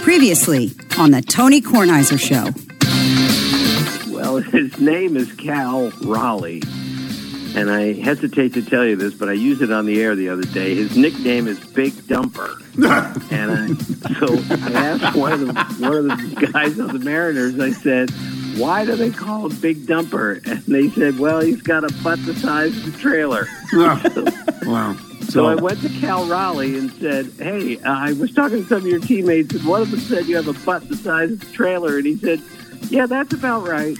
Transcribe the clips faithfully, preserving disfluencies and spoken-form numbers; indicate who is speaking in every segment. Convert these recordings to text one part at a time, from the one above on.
Speaker 1: Previously on the Tony Kornheiser Show.
Speaker 2: Well, his name is Cal Raleigh, and I hesitate to tell you this, but I used it on the air the other day. His nickname is Big Dumper, and I, so I asked one of the one of the guys of the Mariners. I said, "Why do they call him Big Dumper?" And they said, "Well, he's got a butt the size of the trailer."
Speaker 3: Wow.
Speaker 2: So I went to Cal Raleigh and said, "Hey, uh, I was talking to some of your teammates, and one of them said you have a butt the size of the trailer," and he said, "Yeah, that's about right."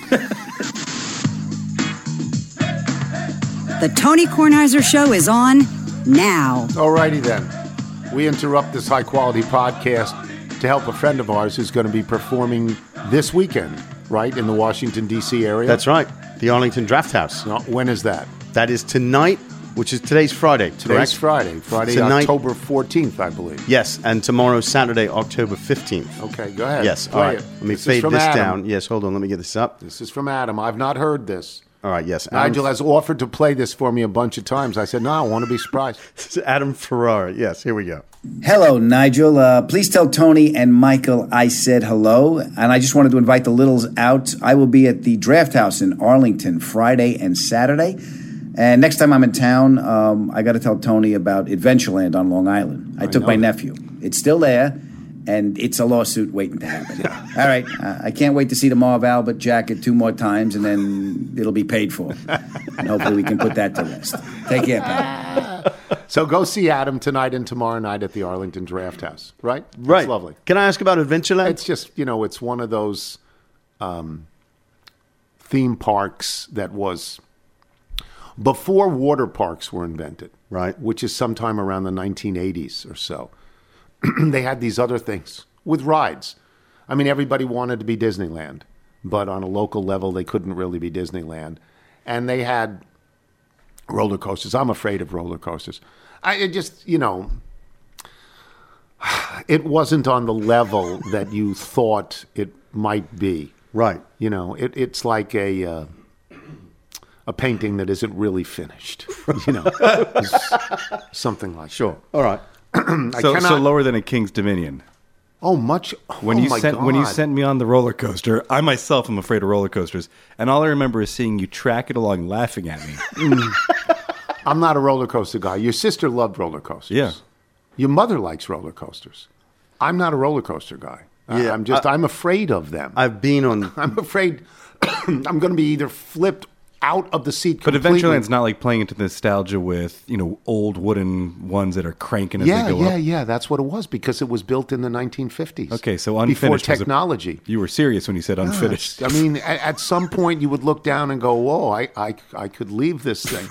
Speaker 1: The Tony Kornheiser Show is on now.
Speaker 3: All righty then. We interrupt this high-quality podcast to help a friend of ours who's going to be performing this weekend, right, in the Washington, D C area.
Speaker 4: That's right. The Arlington Draft House.
Speaker 3: No, when is that?
Speaker 4: That is tonight, which is today's Friday,
Speaker 3: Today's
Speaker 4: correct?
Speaker 3: Friday. Friday,
Speaker 4: Tonight-
Speaker 3: October fourteenth, I believe.
Speaker 4: Yes, and tomorrow, Saturday, October fifteenth.
Speaker 3: Okay, go ahead.
Speaker 4: Yes,
Speaker 3: Play
Speaker 4: all right.
Speaker 3: it.
Speaker 4: Let me
Speaker 3: This is
Speaker 4: fade
Speaker 3: from
Speaker 4: this
Speaker 3: Adam.
Speaker 4: down. Yes, hold on. Let me get this up.
Speaker 3: This is from Adam. I've not heard this.
Speaker 4: All right, yes.
Speaker 3: Nigel
Speaker 4: Adam,
Speaker 3: has offered to play this for me a bunch of times. I said, no, I want to be surprised.
Speaker 4: This is Adam Ferrara. Yes, here we go.
Speaker 5: Hello, Nigel. Uh, please tell Tony and Michael I said hello. And I just wanted to invite the Littles out. I will be at the Draft House in Arlington Friday and Saturday. And next time I'm in town, um, I got to tell Tony about Adventureland on Long Island. I,
Speaker 3: I
Speaker 5: took
Speaker 3: know
Speaker 5: my
Speaker 3: that.
Speaker 5: nephew. It's still there, and it's a lawsuit waiting to happen. All right. Uh, I can't wait to see the Marv Albert jacket two more times, and then it'll be paid for. And hopefully we can put that to rest. Take care, pal.
Speaker 3: So go see Adam tonight and tomorrow night at the Arlington Draft House, right?
Speaker 4: Right.
Speaker 3: It's lovely.
Speaker 4: Can I ask about Adventureland?
Speaker 3: It's just, you know, it's one of those um, theme parks that was before water parks were invented,
Speaker 4: Right.
Speaker 3: which is sometime around the nineteen eighties or so. They had these other things with rides. I mean, everybody wanted to be Disneyland, but on a local level, they couldn't really be Disneyland. And they had roller coasters. I'm afraid of roller coasters. I it just, you know, it wasn't on the level that you thought it might be.
Speaker 4: Right.
Speaker 3: You know, it, it's like a uh, a painting that isn't really finished. You know, something like
Speaker 4: Sure. All right.
Speaker 3: I
Speaker 6: So,
Speaker 3: cannot,
Speaker 6: so lower than a King's Dominion.
Speaker 3: Oh, much.
Speaker 6: When
Speaker 3: oh
Speaker 6: you
Speaker 3: my
Speaker 6: sent
Speaker 3: God.
Speaker 6: when you sent me on the roller coaster, I myself am afraid of roller coasters, and all I remember is seeing you track it along, laughing at me.
Speaker 3: I'm not a roller coaster guy. Your sister loved roller coasters.
Speaker 6: Yeah.
Speaker 3: Your mother likes roller coasters. I'm not a roller coaster guy. I-
Speaker 4: Yeah,
Speaker 3: I'm just,
Speaker 4: I-
Speaker 3: I'm afraid of them.
Speaker 4: I've been on...
Speaker 3: I'm afraid I'm going to be either flipped out of the seat
Speaker 6: But
Speaker 3: completely.
Speaker 6: Adventureland's not like playing into nostalgia with, you know, old wooden ones that are cranking as
Speaker 3: Yeah,
Speaker 6: they go
Speaker 3: yeah,
Speaker 6: up.
Speaker 3: yeah. That's what it was because it was built in the nineteen fifties.
Speaker 6: Okay, so
Speaker 3: before
Speaker 6: unfinished was a-
Speaker 3: technology.
Speaker 6: You were serious when you said unfinished.
Speaker 3: I mean, at, at some point you would look down and go, "Whoa, I, I, I could leave this thing."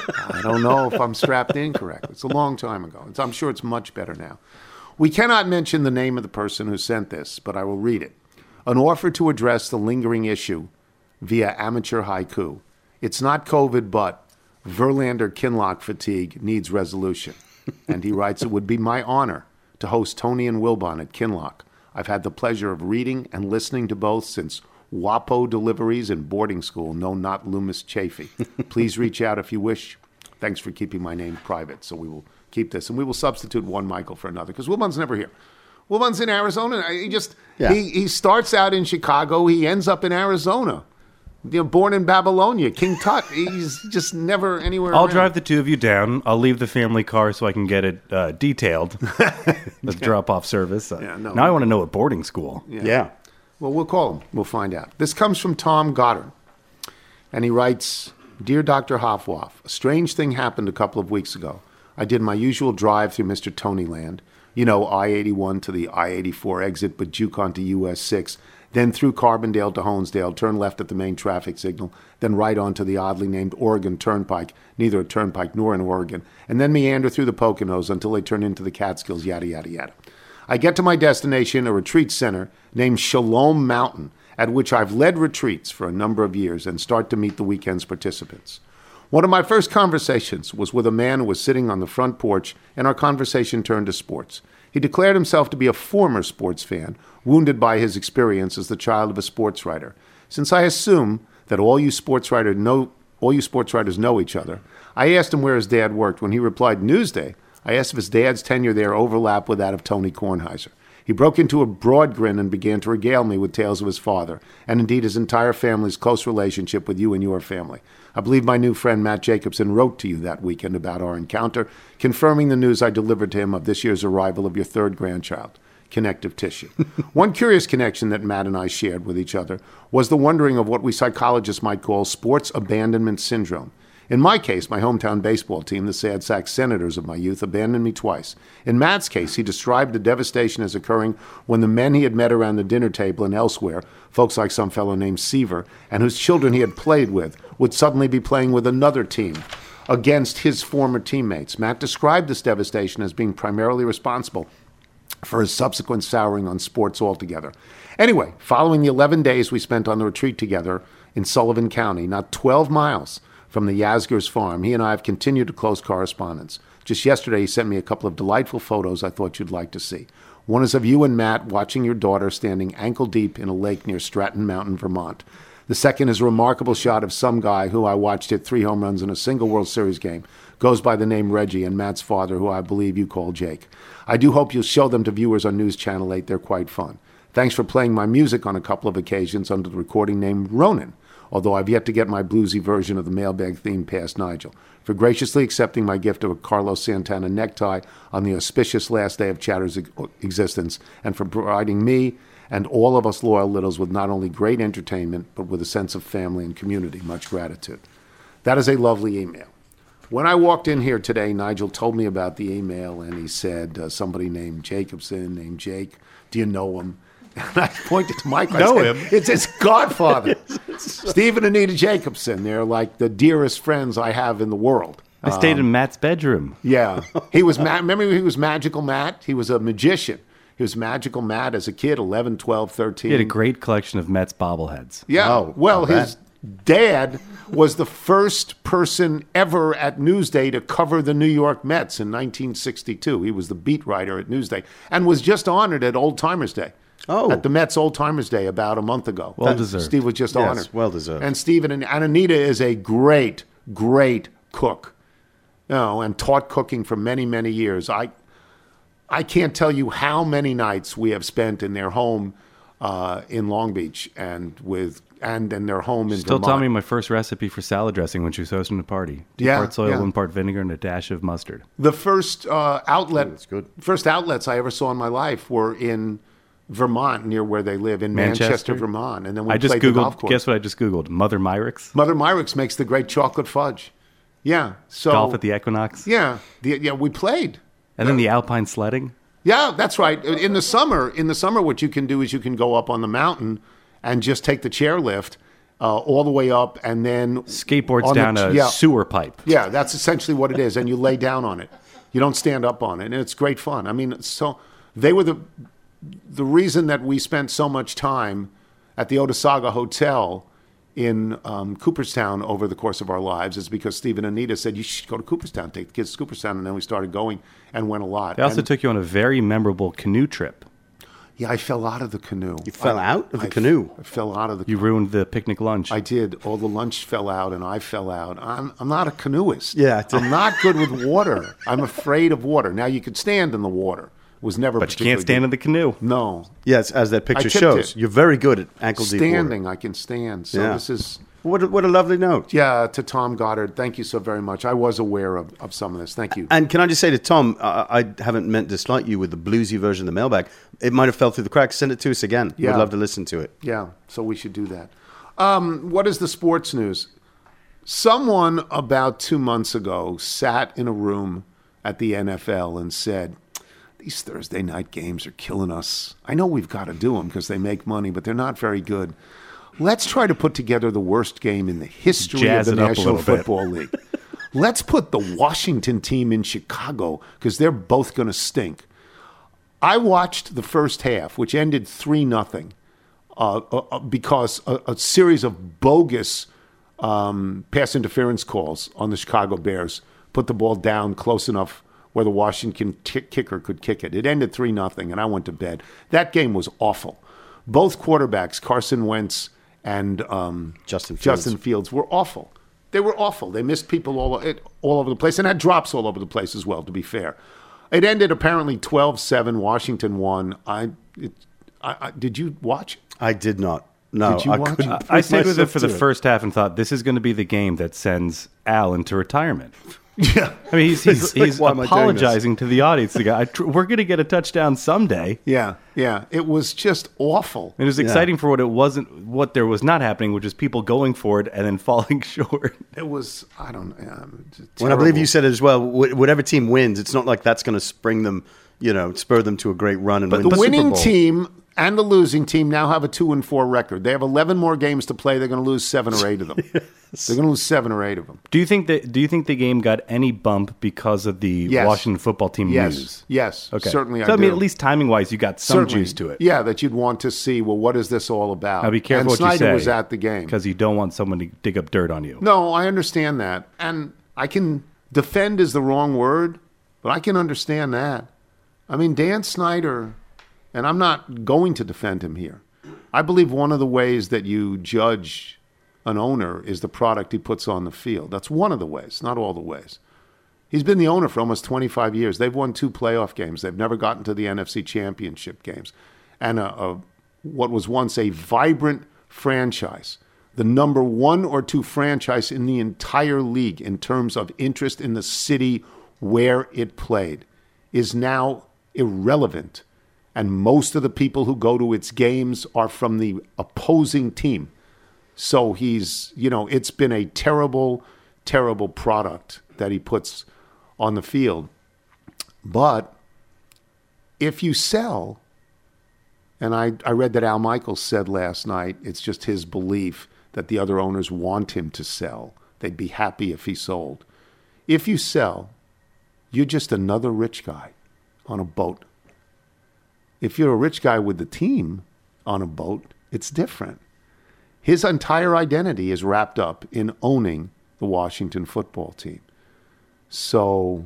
Speaker 3: I don't know if I'm strapped in correctly. It's a long time ago. It's, I'm sure it's much better now. We cannot mention the name of the person who sent this, but I will read it. An offer to address the lingering issue via amateur haiku. It's not COVID, but Verlander Kinlock fatigue needs resolution. And he writes, it would be my honor to host Tony and Wilbon at Kinlock. I've had the pleasure of reading and listening to both since WAPO deliveries in boarding school. No, not Loomis Chafee. Please reach out if you wish. Thanks for keeping my name private. So we will keep this. And we will substitute one Michael for another because Wilbon's never here. Wilbon's in Arizona. He just,
Speaker 4: Yeah.
Speaker 3: he, he starts out in Chicago. He ends up in Arizona. You know, born in Babylonia, King Tut. He's just never anywhere
Speaker 6: I'll
Speaker 3: around.
Speaker 6: drive the two of you down. I'll leave the family car so I can get it uh, detailed. The drop-off service. Uh,
Speaker 3: Yeah, no.
Speaker 6: now I want to know at boarding school.
Speaker 4: Yeah.
Speaker 3: Well, we'll call him. We'll find out. This comes from Tom Goddard. And he writes, Dear Doctor Hoffwaff, a strange thing happened a couple of weeks ago. I did my usual drive through Mister Tonyland. You know, I eighty-one to the I eighty-four exit, but juke onto U S six. Then through Carbondale to Honesdale, turn left at the main traffic signal, then right onto the oddly named Oregon Turnpike, neither a turnpike nor an Oregon, and then meander through the Poconos until they turn into the Catskills, yada, yada, yada. I get to my destination, a retreat center named Shalom Mountain, at which I've led retreats for a number of years and start to meet the weekend's participants. One of my first conversations was with a man who was sitting on the front porch, and our conversation turned to sports. He declared himself to be a former sports fan, wounded by his experience as the child of a sports writer. Since I assume that all you sports writers know, all you sports writers know each other, I asked him where his dad worked. When he replied Newsday, I asked if his dad's tenure there overlapped with that of Tony Kornheiser. He He broke into a broad grin and began to regale me with tales of his father, and indeed his entire family's close relationship with you and your family. I believe my new friend Matt Jacobson wrote to you that weekend about our encounter, confirming the news I delivered to him of this year's arrival of your third grandchild. Connective tissue. One curious connection that Matt and I shared with each other was the wondering of what we psychologists might call sports abandonment syndrome. In my case, my hometown baseball team, the Sad Sack Senators of my youth, abandoned me twice. In Matt's case, he described the devastation as occurring when the men he had met around the dinner table and elsewhere, folks like some fellow named Seaver, and whose children he had played with, would suddenly be playing with another team against his former teammates. Matt described this devastation as being primarily responsible for his subsequent souring on sports altogether. Anyway, following the eleven days we spent on the retreat together in Sullivan County, not twelve miles from the Yasgur's farm, he and I have continued to close correspondence. Just yesterday, he sent me a couple of delightful photos I thought you'd like to see. One is of you and Matt watching your daughter standing ankle-deep in a lake near Stratton Mountain, Vermont. The second is a remarkable shot of some guy who I watched hit three home runs in a single World Series game, goes by the name Reggie, and Matt's father, who I believe you call Jake. I do hope you'll show them to viewers on News Channel eight. They're quite fun. Thanks for playing my music on a couple of occasions under the recording name Ronan, although I've yet to get my bluesy version of the mailbag theme past Nigel, for graciously accepting my gift of a Carlos Santana necktie on the auspicious last day of Chatter's existence, and for providing me and all of us loyal littles with not only great entertainment, but with a sense of family and community. Much gratitude. That is a lovely email. When I walked in here today, Nigel told me about the email, and he said uh, somebody named Jacobson, named Jake. Do you know him? And I pointed to Mike.
Speaker 6: Know
Speaker 3: I said,
Speaker 6: him?
Speaker 3: It's his godfather, Steve and Anita Jacobson. They're like the dearest friends I have in the world.
Speaker 6: I stayed in Matt's bedroom.
Speaker 3: Yeah, he was. Ma- remember, he was Magical Matt. He was a magician. He was Magical Matt as a kid, eleven, twelve, thirteen.
Speaker 6: He had a great collection of Mets bobbleheads.
Speaker 3: Yeah.
Speaker 4: Oh,
Speaker 3: well,
Speaker 4: I'll bet.
Speaker 3: his dad was the first person ever at Newsday to cover the New York Mets in nineteen sixty-two. He was the beat writer at Newsday and was just honored at Old Timers Day.
Speaker 4: Oh.
Speaker 3: At the Mets Old Timers Day about a month ago.
Speaker 6: Well
Speaker 3: That-
Speaker 6: deserved.
Speaker 3: Steve was just
Speaker 4: Yes,
Speaker 3: honored.
Speaker 4: well deserved.
Speaker 3: And Steve and, and Anita is a great, great cook. You know, and taught cooking for many, many years. I I can't tell you how many nights we have spent in their home uh, in Long Beach and with and in their home in
Speaker 6: Still
Speaker 3: Vermont.
Speaker 6: taught me my first recipe for salad dressing when she was hosting a party. Two
Speaker 3: Yeah,
Speaker 6: parts oil,
Speaker 3: yeah.
Speaker 6: one part vinegar, and a dash of mustard.
Speaker 3: The first uh, outlet,
Speaker 4: Ooh, that's good.
Speaker 3: first outlets I ever saw in my life were in Vermont, near where they live, in Manchester,
Speaker 6: Manchester?
Speaker 3: Vermont. And then we
Speaker 6: I just
Speaker 3: played the golf
Speaker 6: Googled,
Speaker 3: course.
Speaker 6: guess what I just Googled? Mother Myrick's?
Speaker 3: Mother Myrick's makes the great chocolate fudge. Yeah. So
Speaker 6: Golf at the Equinox?
Speaker 3: Yeah. The, yeah, we played.
Speaker 6: And then the Alpine sledding?
Speaker 3: Yeah, that's right. In the summer, in the summer, what you can do is you can go up on the mountain and just take the chairlift uh, all the way up, and then
Speaker 6: Skateboards
Speaker 3: on the-
Speaker 6: down a
Speaker 3: yeah,
Speaker 6: sewer pipe.
Speaker 3: Yeah, that's essentially what it is, and you lay down on it. You don't stand up on it, and it's great fun. I mean, so they were the the reason that we spent so much time at the Otasaga Hotel in um, Cooperstown over the course of our lives is because Steve and Anita said, you should go to Cooperstown, take the kids to Cooperstown, and then we started going and went a lot.
Speaker 6: They also
Speaker 3: And-
Speaker 6: took you on a very memorable canoe trip.
Speaker 3: Yeah, I fell out of the canoe.
Speaker 4: You fell
Speaker 3: I-
Speaker 4: out of the
Speaker 3: I-
Speaker 4: canoe?
Speaker 3: I fell out of the
Speaker 6: You ruined the picnic lunch.
Speaker 3: I did. All the lunch fell out, and I fell out. I'm, I'm not a canoeist.
Speaker 4: Yeah, I did.
Speaker 3: I'm not good with water. I'm afraid of water. Now, you could stand in the water. It was never
Speaker 6: but you can't
Speaker 3: particularly
Speaker 6: stand
Speaker 3: good.
Speaker 6: in the canoe.
Speaker 3: No.
Speaker 4: Yes, as that picture
Speaker 3: tipped
Speaker 4: shows.
Speaker 3: it.
Speaker 4: You're very good at ankle deep water.
Speaker 3: Standing, I can stand. So
Speaker 4: Yeah.
Speaker 3: this is,
Speaker 4: What a, what a lovely note.
Speaker 3: yeah, to Tom Goddard, thank you so very much. I was aware of, of some of this. Thank you.
Speaker 4: And can I just say to Tom, uh, I haven't meant to slight you with the bluesy version of the mailbag. It might have fell through the cracks. Send it to us again.
Speaker 3: Yeah.
Speaker 4: We'd love to listen to it.
Speaker 3: Yeah, so we should do that. Um, what is the sports news? Someone about two months ago sat in a room at the N F L and said, these Thursday night games are killing us. I know we've got to do them because they make money, but they're not very good. Let's try to put together the worst game in the history
Speaker 6: Jazz
Speaker 3: of the
Speaker 6: it up a
Speaker 3: National
Speaker 6: little bit.
Speaker 3: Football League. Let's put the Washington team in Chicago because they're both going to stink. I watched the first half, which ended three nothing, uh, uh, because a, a series of bogus um, pass interference calls on the Chicago Bears put the ball down close enough where the Washington t- kicker could kick it. It ended three nothing, and I went to bed. That game was awful. Both quarterbacks, Carson Wentz and um,
Speaker 4: Justin Fields.
Speaker 3: Justin Fields, were awful. They were awful. They missed people all, it, all over the place, and had drops all over the place as well, to be fair. It ended apparently twelve seven. Washington won. I it, I, I, did you watch it?
Speaker 4: I did not. No,
Speaker 3: Did you
Speaker 4: I
Speaker 3: watch
Speaker 4: couldn't.
Speaker 3: it?
Speaker 6: I
Speaker 4: bring
Speaker 6: stayed with it
Speaker 4: myself
Speaker 6: for the
Speaker 4: to
Speaker 6: first half and thought this is going to be the game that sends Al into retirement.
Speaker 3: Yeah.
Speaker 6: I mean, he's he's,
Speaker 4: It's like,
Speaker 6: he's
Speaker 4: why am I doing
Speaker 6: apologizing to the audience. The guy, I tr- we're going to get a touchdown someday.
Speaker 3: Yeah, yeah. It was just awful.
Speaker 6: It was exciting for what it wasn't, what there was not happening, which is people going for it and then falling short.
Speaker 3: It was, I don't know. Um,
Speaker 4: When I believe you said it as well, wh- whatever team wins, it's not like that's going to spring them, you know, spur them to a great run and
Speaker 3: But
Speaker 4: win
Speaker 3: the
Speaker 4: the Super
Speaker 3: winning
Speaker 4: Bowl.
Speaker 3: team and the losing team now have a two and four record. They have eleven more games to play. They're going to lose seven or eight of them. They're going to lose seven or eight of them.
Speaker 6: Do you think that? Do you think the game got any bump because of the
Speaker 3: Yes.
Speaker 6: Washington football team
Speaker 3: Yes,
Speaker 6: news?
Speaker 3: yes,
Speaker 6: Okay.
Speaker 3: certainly.
Speaker 6: So
Speaker 3: I,
Speaker 6: I mean,
Speaker 3: do.
Speaker 6: at least timing wise, you got some
Speaker 3: Certainly.
Speaker 6: juice to it.
Speaker 3: Yeah, that you'd want to see. Well, what is this all about?
Speaker 6: Now be careful
Speaker 3: and
Speaker 6: what
Speaker 3: Snyder
Speaker 6: you say.
Speaker 3: was at the game
Speaker 6: because you don't want someone to dig up dirt on you.
Speaker 3: No, I understand that, and I can defend is the wrong word, but I can understand that. I mean, Dan Snyder, and I'm not going to defend him here. I believe one of the ways that you judge an owner is the product he puts on the field. That's one of the ways, not all the ways. He's been the owner for almost twenty-five years. They've won two playoff games. They've never gotten to the N F C Championship games. And a, a, what was once a vibrant franchise, the number one or two franchise in the entire league in terms of interest in the city where it played, is now irrelevant. And most of the people who go to its games are from the opposing team. So he's, you know, it's been a terrible, terrible product that he puts on the field. But if you sell, and I, I read that Al Michaels said last night, it's just his belief that the other owners want him to sell. They'd be happy if he sold. If you sell, you're just another rich guy on a boat. If you're a rich guy with the team on a boat, it's different. His entire identity is wrapped up in owning the Washington football team. So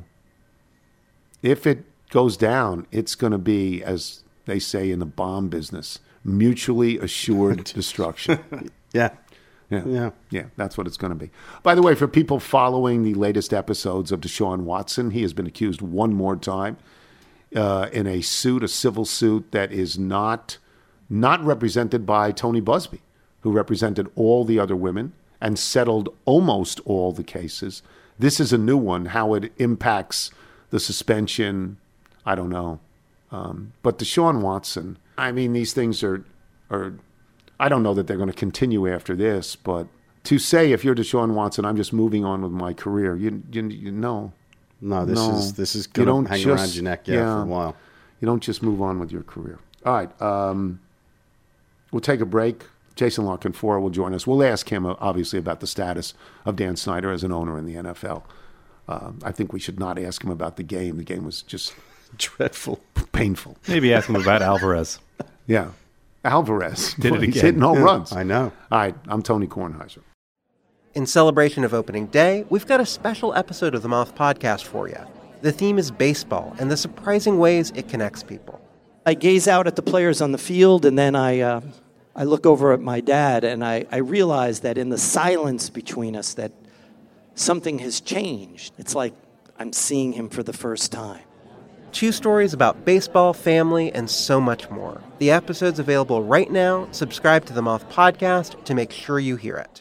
Speaker 3: if it goes down, it's going to be, as they say in the bomb business, mutually assured destruction.
Speaker 4: Yeah.
Speaker 3: Yeah.
Speaker 4: Yeah.
Speaker 3: Yeah, that's what it's going to be. By the way, for people following the latest episodes of Deshaun Watson, he has been accused one more time uh, in a suit, a civil suit that is not not represented by Tony Busby, who represented all the other women and settled almost all the cases. This is a new one. How it impacts the suspension, I don't know. Um, but Deshaun Watson, I mean, these things are are. I don't know that they're going to continue after this, but to say if you're Deshaun Watson, I'm just moving on with my career, you you, you know.
Speaker 4: No, this
Speaker 3: No.
Speaker 4: is this is
Speaker 3: You
Speaker 4: going
Speaker 3: don't
Speaker 4: to hang
Speaker 3: just-
Speaker 4: around your neck, yeah,
Speaker 3: yeah.
Speaker 4: for a while.
Speaker 3: You don't just move on with your career. All right. Um, we'll take a break. Jason Larkin-Fora will join us. We'll ask him, uh, obviously, about the status of Dan Snyder as an owner in the N F L. Um, I think we should not ask him about the game. The game was just
Speaker 4: Dreadful.
Speaker 3: painful.
Speaker 6: Maybe ask him about Alvarez.
Speaker 3: Yeah. Alvarez.
Speaker 6: Did it
Speaker 3: He's
Speaker 6: again.
Speaker 3: hitting home runs.
Speaker 4: I know.
Speaker 3: All right. I'm Tony Kornheiser.
Speaker 7: In celebration of opening day, we've got a special episode of the Moth Podcast for you. The theme is baseball and the surprising ways it connects people.
Speaker 8: I gaze out at the players on the field, and then I uh, I look over at my dad, and I, I realize that in the silence between us that something has changed. It's like I'm seeing him for the first time.
Speaker 7: Two stories about baseball, family, and so much more. The episode's available right now. Subscribe to the Moth Podcast to make sure you hear it.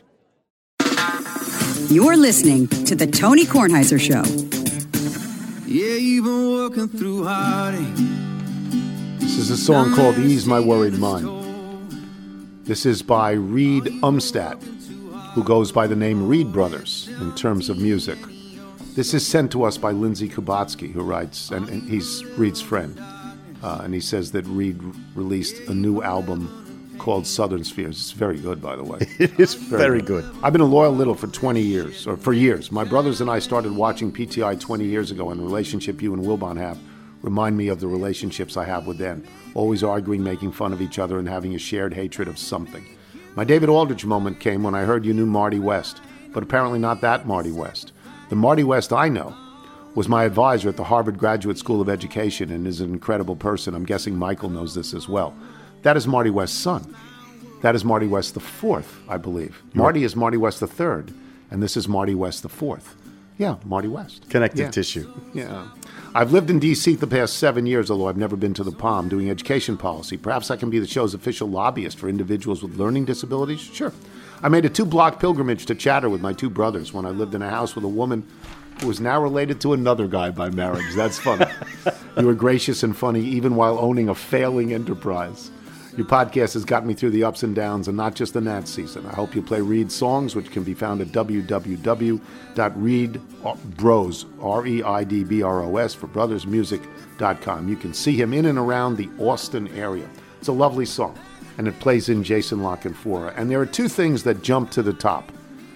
Speaker 1: You're listening to The Tony Kornheiser Show.
Speaker 9: Yeah, you've been working through heartache.
Speaker 3: This is a song called Ease My Worried Mind. This is by Reed Umstadt, who goes by the name Reed Brothers in terms of music. This is sent to us by Lindsay Kubatsky, who writes, and, and he's Reed's friend. Uh, and he says that Reed released a new album called Southern Spheres. It's very good, by the way.
Speaker 4: It is very good.
Speaker 3: I've been a loyal Little for twenty years, or for years. My brothers and I started watching P T I twenty years ago, and the relationship you and Wilbon have remind me of the relationships I have with them. Always arguing, making fun of each other, and having a shared hatred of something. My David Aldridge moment came when I heard you knew Marty West, but apparently not that Marty West. The Marty West I know was my advisor at the Harvard Graduate School of Education and is an incredible person. I'm guessing Michael knows this as well. That is Marty West's son. That is Marty West the fourth, I believe. Marty is Marty West the third, and this is Marty West the fourth. Yeah, Marty West.
Speaker 4: Connective
Speaker 3: yeah.
Speaker 4: tissue.
Speaker 3: Yeah. I've lived in D C the past seven years, although I've never been to the Palm doing education policy. Perhaps I can be the show's official lobbyist for individuals with learning disabilities? Sure. I made a two-block pilgrimage to Chatter with my two brothers when I lived in a house with a woman who is now related to another guy by marriage. That's funny. You were gracious and funny even while owning a failing enterprise. Your podcast has gotten me through the ups and downs, and not just the Nats season. I hope you play Reed's songs, which can be found at w w w dot reid bros, R E I D B R O S, for brothers music dot com. You can see him in and around the Austin area. It's a lovely song, and it plays in Jason La Canfora. And there are two things that jump to the top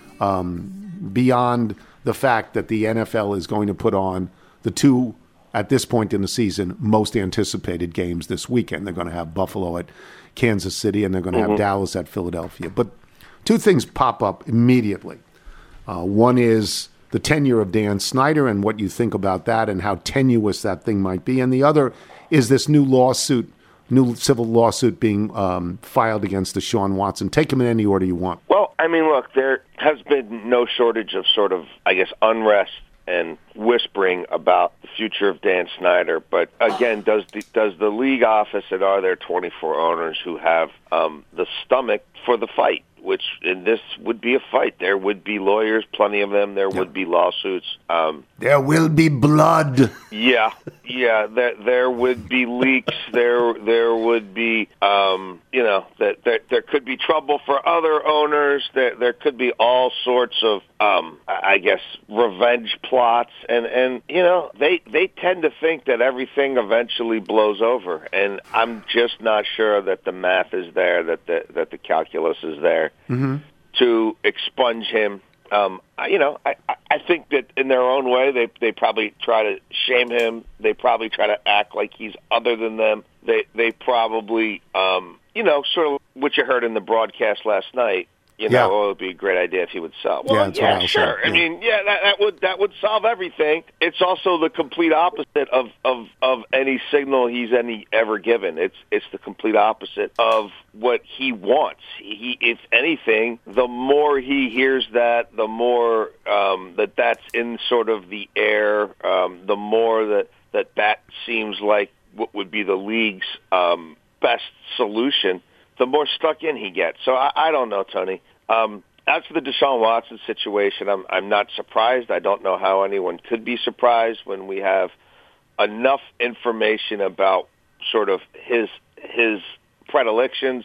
Speaker 3: um, beyond the fact that the N F L is going to put on the two, at this point in the season, most anticipated games this weekend. They're going to have Buffalo at Kansas City, and they're going to
Speaker 2: Mm-hmm.
Speaker 3: have Dallas at Philadelphia. But two things pop up immediately. Uh, one is the tenure of Dan Snyder and what you think about that and how tenuous that thing might be. And the other is this new lawsuit, new civil lawsuit being um, filed against Deshaun Watson. Take them in any order you want.
Speaker 10: Well, I mean, look, there has been no shortage of sort of, I guess, unrest and whispering about the future of Dan Snyder. But again, does the does the league office and are there twenty-four owners who have um, the stomach for the fight? Which in this would be a fight. There would be lawyers, plenty of them. There
Speaker 3: Yeah.
Speaker 10: would be lawsuits. Um,
Speaker 3: There will be blood.
Speaker 10: yeah, yeah. There there would be leaks. There there would be um, you know that there, there could be trouble for other owners. There there could be all sorts of um, I guess revenge plots. And, and you know they they tend to think that everything eventually blows over. And I'm just not sure that the math is there. That the that the calculus is there.
Speaker 3: Mm-hmm.
Speaker 10: To expunge him. Um, I, you know, I, I think that in their own way, they they probably try to shame him. They probably try to act like he's other than them. They they probably, um, you know, sort of what you heard in the broadcast last night. You know,
Speaker 3: Yeah.
Speaker 10: oh, it would be a great idea if he would sell.
Speaker 3: Yeah,
Speaker 10: Well,
Speaker 3: that's
Speaker 10: yeah,
Speaker 3: what I was
Speaker 10: sure.
Speaker 3: saying,
Speaker 10: I
Speaker 3: yeah.
Speaker 10: mean, yeah, that, that would that would solve everything. It's also the complete opposite of, of, of any signal he's any ever given. It's it's the complete opposite of what he wants. He, if anything, the more he hears that, the more um, that that's in sort of the air. Um, the more that, that that seems like what would be the league's um, best solution, the more stuck in he gets. So I, I don't know, Tony. Um, as for the Deshaun Watson situation, I'm I'm not surprised. I don't know how anyone could be surprised when we have enough information about sort of his his predilections,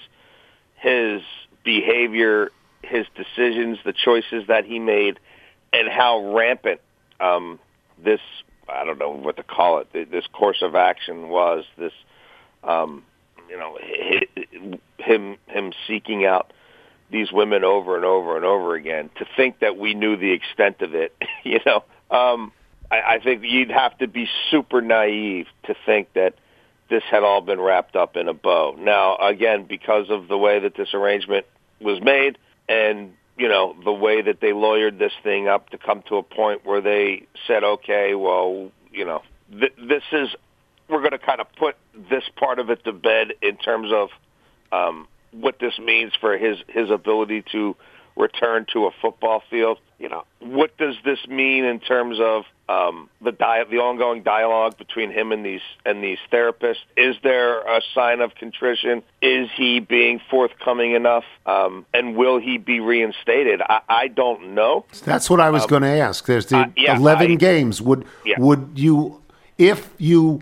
Speaker 10: his behavior, his decisions, the choices that he made, and how rampant um, this, I don't know what to call it, this course of action was, this, um, you know, him him seeking out these women over and over and over again. To think that we knew the extent of it, you know, um, I, I think you'd have to be super naive to think that this had all been wrapped up in a bow. Now, again, because of the way that this arrangement was made and, you know, the way that they lawyered this thing up to come to a point where they said, okay, well, you know, th- this is, we're going to kind of put this part of it to bed in terms of um, what this means for his, his ability to return to a football field. You know, what does this mean in terms of um, the di- the ongoing dialogue between him and these and these therapists? Is there a sign of contrition? Is he being forthcoming enough? Um, and will he be reinstated? I, I don't know.
Speaker 3: That's what I was
Speaker 10: Um,
Speaker 3: going to ask. There's the
Speaker 10: uh, yeah,
Speaker 3: eleven
Speaker 10: I-
Speaker 3: games. Would
Speaker 10: Yeah.
Speaker 3: would you, if you,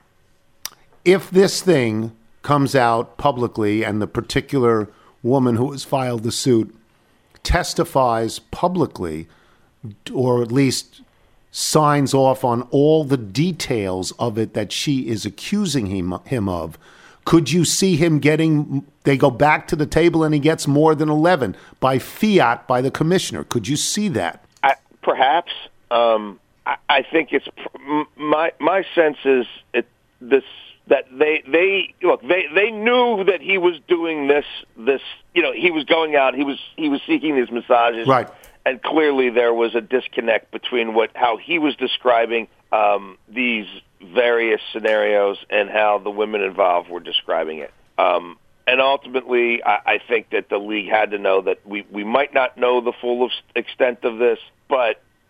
Speaker 3: if this thing comes out publicly and the particular woman who has filed the suit testifies publicly, or at least signs off on all the details of it that she is accusing him, him of, could you see him getting, they go back to the table and he gets more than eleven by fiat by the commissioner? Could you see that?
Speaker 10: I, perhaps. Um, I, I think it's m- my my sense is it this that they they look they they knew that he was doing this this you know he was going out he was he was seeking these massages,
Speaker 3: Right.
Speaker 10: And clearly there was a disconnect between what how he was describing um, these various scenarios and how the women involved were describing it. Um, and ultimately, I, I think that the league had to know that we, we might not know the full extent of this, but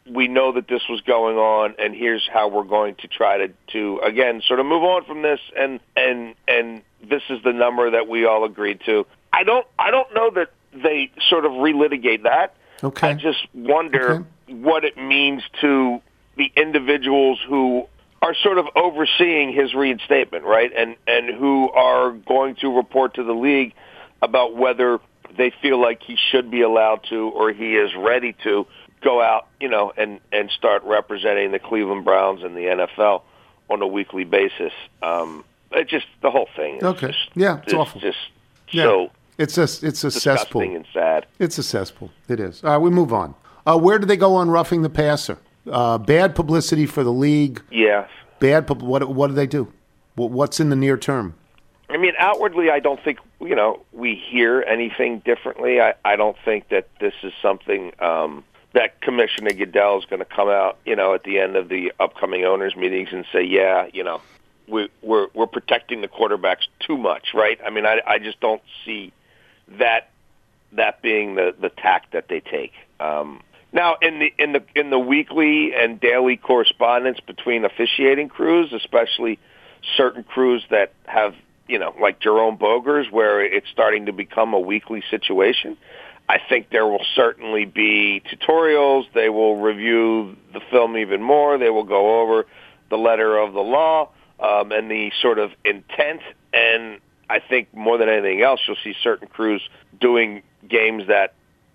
Speaker 10: we know that this was going on, and here's how we're going to try to, to again, sort of move on from this, and and and this is the number that we all agreed to. I don't I don't know that they sort of relitigate that.
Speaker 3: Okay.
Speaker 10: I just wonder
Speaker 3: Okay.
Speaker 10: what it means to the individuals who are sort of overseeing his reinstatement, right, and and who are going to report to the league about whether they feel like he should be allowed to or he is ready to go out, you know, and, and start representing the Cleveland Browns and the N F L on a weekly basis. Um, it just the whole thing. Is
Speaker 3: Okay.
Speaker 10: just,
Speaker 3: Yeah, it's
Speaker 10: it's
Speaker 3: awful.
Speaker 10: Just
Speaker 3: Yeah.
Speaker 10: so
Speaker 3: It's a it's a
Speaker 10: disgusting
Speaker 3: cesspool.
Speaker 10: and sad.
Speaker 3: It's a cesspool. It is. All right, we move on. Uh, where do they go on roughing the passer? Uh, bad publicity for the league.
Speaker 10: Yeah.
Speaker 3: Bad. Pub- what what do they do? What, what's in the near term?
Speaker 10: I mean, outwardly, I don't think, you know, we hear anything differently. I, I don't think that this is something um, that Commissioner Goodell is going to come out, you know, at the end of the upcoming owners' meetings and say, yeah, you know, we, we're we're protecting the quarterbacks too much, right? I mean, I, I just don't see that that being the, the tack that they take. Um, now, in the in the in the weekly and daily correspondence between officiating crews, especially certain crews that have, you know, like Jerome Boger's, where it's starting to become a weekly situation, I think there will certainly be tutorials. They will review the film even more. They will go over the letter of the law um, and the sort of intent. And I think more than anything else, you'll see certain crews doing games that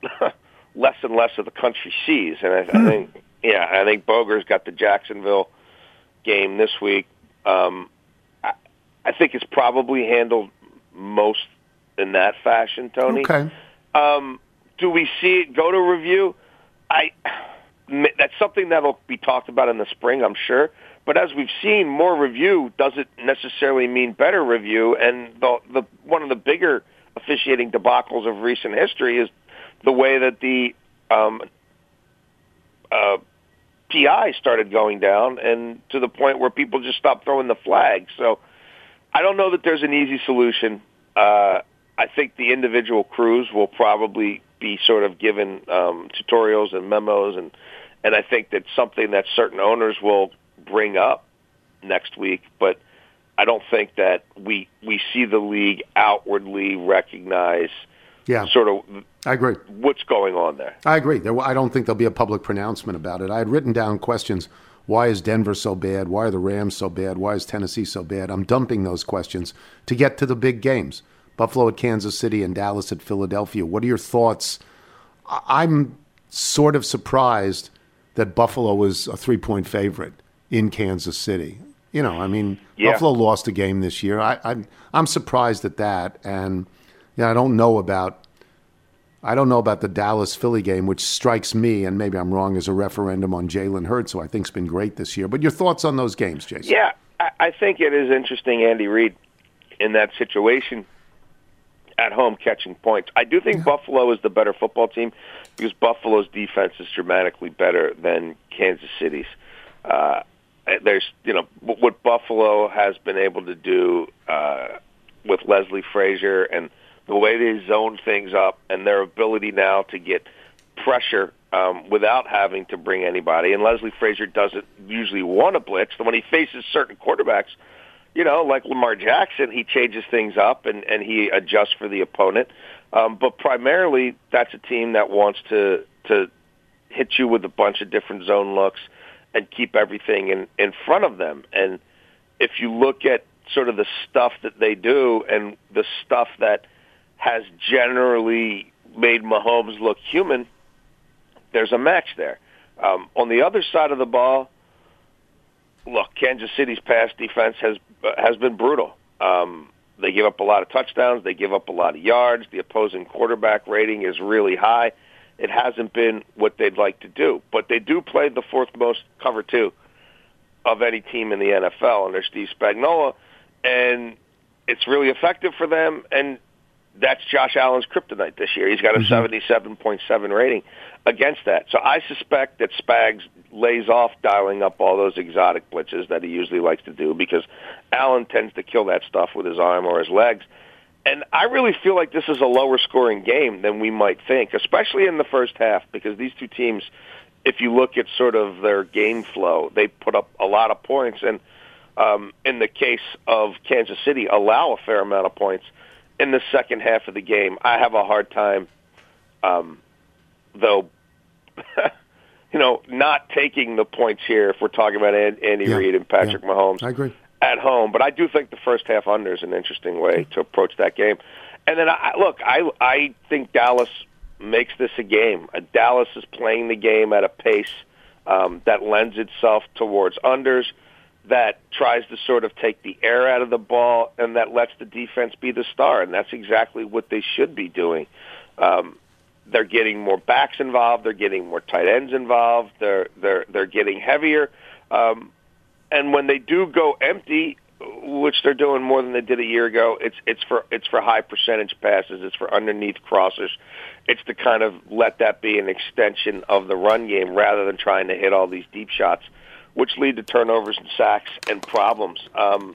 Speaker 10: less and less of the country sees. And I, I think, yeah, I think Boger's got the Jacksonville game this week. Um, I think it's probably handled most in that fashion, Tony.
Speaker 3: Okay.
Speaker 10: Um, do we see it go to review? I that's something that'll be talked about in the spring, I'm sure. But as we've seen, more review doesn't necessarily mean better review. And the, the one of the bigger officiating debacles of recent history is the way that the um, uh, P I started going down, and to the point where people just stopped throwing the flag. So I don't know that there's an easy solution. Uh, I think the individual crews will probably be sort of given um, tutorials and memos, and, and I think that's something that certain owners will bring up next week. But I don't think that we we see the league outwardly recognize
Speaker 3: Yeah.
Speaker 10: sort of
Speaker 3: I agree.
Speaker 10: what's going on there.
Speaker 3: I agree. There, I don't think there'll be a public pronouncement about it. I had written down questions. Why is Denver so bad? Why are the Rams so bad? Why is Tennessee so bad? I'm dumping those questions to get to the big games. Buffalo at Kansas City and Dallas at Philadelphia. What are your thoughts? I'm sort of surprised that Buffalo was a three-point favorite in Kansas City. You know, I mean,
Speaker 10: Yeah.
Speaker 3: Buffalo lost a game this year. I, I, I'm surprised at that. And yeah, I don't know about I don't know about the Dallas-Philly game, which strikes me, and maybe I'm wrong, as a referendum on Jalen Hurts, who I think's been great this year. But your thoughts on those games, Jason?
Speaker 10: Yeah, I, I think it is interesting, Andy Reid, in that situation at home catching points. I do think yeah. Buffalo is the better football team because Buffalo's defense is dramatically better than Kansas City's. Uh, there's, you know, what Buffalo has been able to do uh, with Leslie Frazier and the way they zone things up and their ability now to get pressure um, without having to bring anybody. And Leslie Frazier doesn't usually want to blitz. So when he faces certain quarterbacks, you know, like Lamar Jackson, he changes things up and, and he adjusts for the opponent. Um, but primarily, that's a team that wants to to hit you with a bunch of different zone looks and keep everything in, in front of them. And if you look at sort of the stuff that they do and the stuff that has generally made Mahomes look human, there's a match there. Um, on the other side of the ball, look, Kansas City's pass defense has uh, has been brutal. Um, they give up a lot of touchdowns. They give up a lot of yards. The opposing quarterback rating is really high. It hasn't been what they'd like to do. But they do play the fourth most cover two of any team in the N F L under Steve Spagnuolo, and it's really effective for them, and that's Josh Allen's kryptonite this year. He's got a mm-hmm. seventy-seven point seven rating against that. So I suspect that Spags lays off dialing up all those exotic blitzes that he usually likes to do because Allen tends to kill that stuff with his arm or his legs. And I really feel like this is a lower scoring game than we might think, especially in the first half, because these two teams if you look at sort of their game flow, they put up a lot of points, and um, in the case of Kansas City, allow a fair amount of points in the second half of the game. I have a hard time, um, though, you know, not taking the points here if we're talking about Andy
Speaker 3: Yeah,
Speaker 10: Reid and Patrick
Speaker 3: yeah.
Speaker 10: Mahomes
Speaker 3: I agree.
Speaker 10: at home. But I do think the first half under is an interesting way to approach that game. And then, I, look, I I think Dallas makes this a game. Uh, Dallas is playing the game at a pace um, that lends itself towards unders, that tries to sort of take the air out of the ball, and that lets the defense be the star. And that's exactly what they should be doing. Um, they're getting more backs involved. They're getting more tight ends involved. They're they're they're getting heavier. Um, and when they do go empty, which they're doing more than they did a year ago, it's it's for it's for high percentage passes. It's for underneath crossers. It's to kind of let that be an extension of the run game rather than trying to hit all these deep shots, which lead to turnovers and sacks and problems. Um,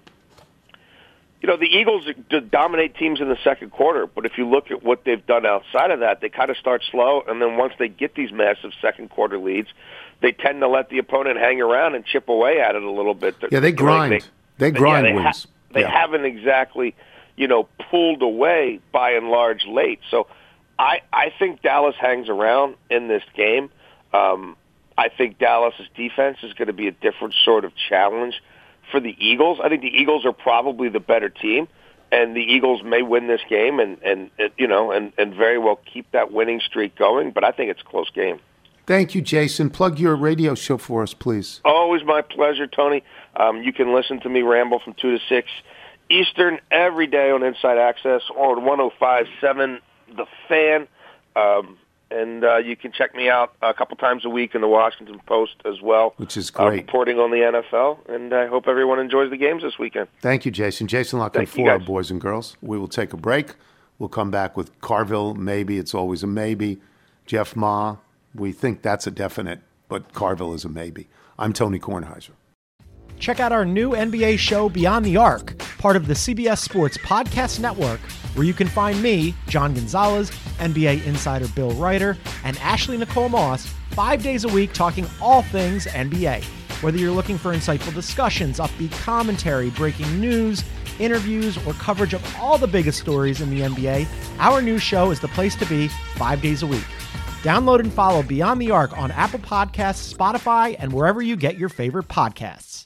Speaker 10: you know, the Eagles dominate teams in the second quarter, but if you look at what they've done outside of that, they kind of start slow, and then once they get these massive second quarter leads, they tend to let the opponent hang around and chip away at it a little bit.
Speaker 3: Yeah, they grind.
Speaker 10: They,
Speaker 3: they grind
Speaker 10: yeah, they
Speaker 3: wins.
Speaker 10: Ha- they
Speaker 3: yeah.
Speaker 10: haven't exactly, you know, pulled away by and large late. So I, I think Dallas hangs around in this game. Um, I think Dallas's defense is going to be a different sort of challenge for the Eagles. I think the Eagles are probably the better team, and the Eagles may win this game and, and, and you know, and, and very well keep that winning streak going, but I think it's a close game.
Speaker 3: Thank you, Jason. Plug your radio show for us, please.
Speaker 10: Always my pleasure, Tony. Um, you can listen to me ramble from two to six Eastern every day on Inside Access or one oh five point seven The Fan. Um, and uh, you can check me out a couple times a week in the Washington Post as well.
Speaker 3: Which is
Speaker 10: Uh,
Speaker 3: great.
Speaker 10: reporting on the N F L, and I hope everyone enjoys the games this weekend.
Speaker 3: Thank you, Jason. Jason Lock
Speaker 10: Thank you,
Speaker 3: for our
Speaker 10: guys.
Speaker 3: boys and girls. We will take a break. We'll come back with Carville, maybe. It's always a maybe. Jeff Ma, we think that's a definite, but Carville is a maybe. I'm Tony Kornheiser.
Speaker 11: Check out our new N B A show, Beyond the Arc, part of the C B S Sports Podcast Network, where you can find me, John Gonzalez, N B A insider Bill Ryder, and Ashley Nicole Moss, five days a week talking all things N B A. Whether you're looking for insightful discussions, upbeat commentary, breaking news, interviews, or coverage of all the biggest stories in the N B A, our new show is the place to be five days a week. Download and follow Beyond the Arc on Apple Podcasts, Spotify, and wherever you get your favorite podcasts.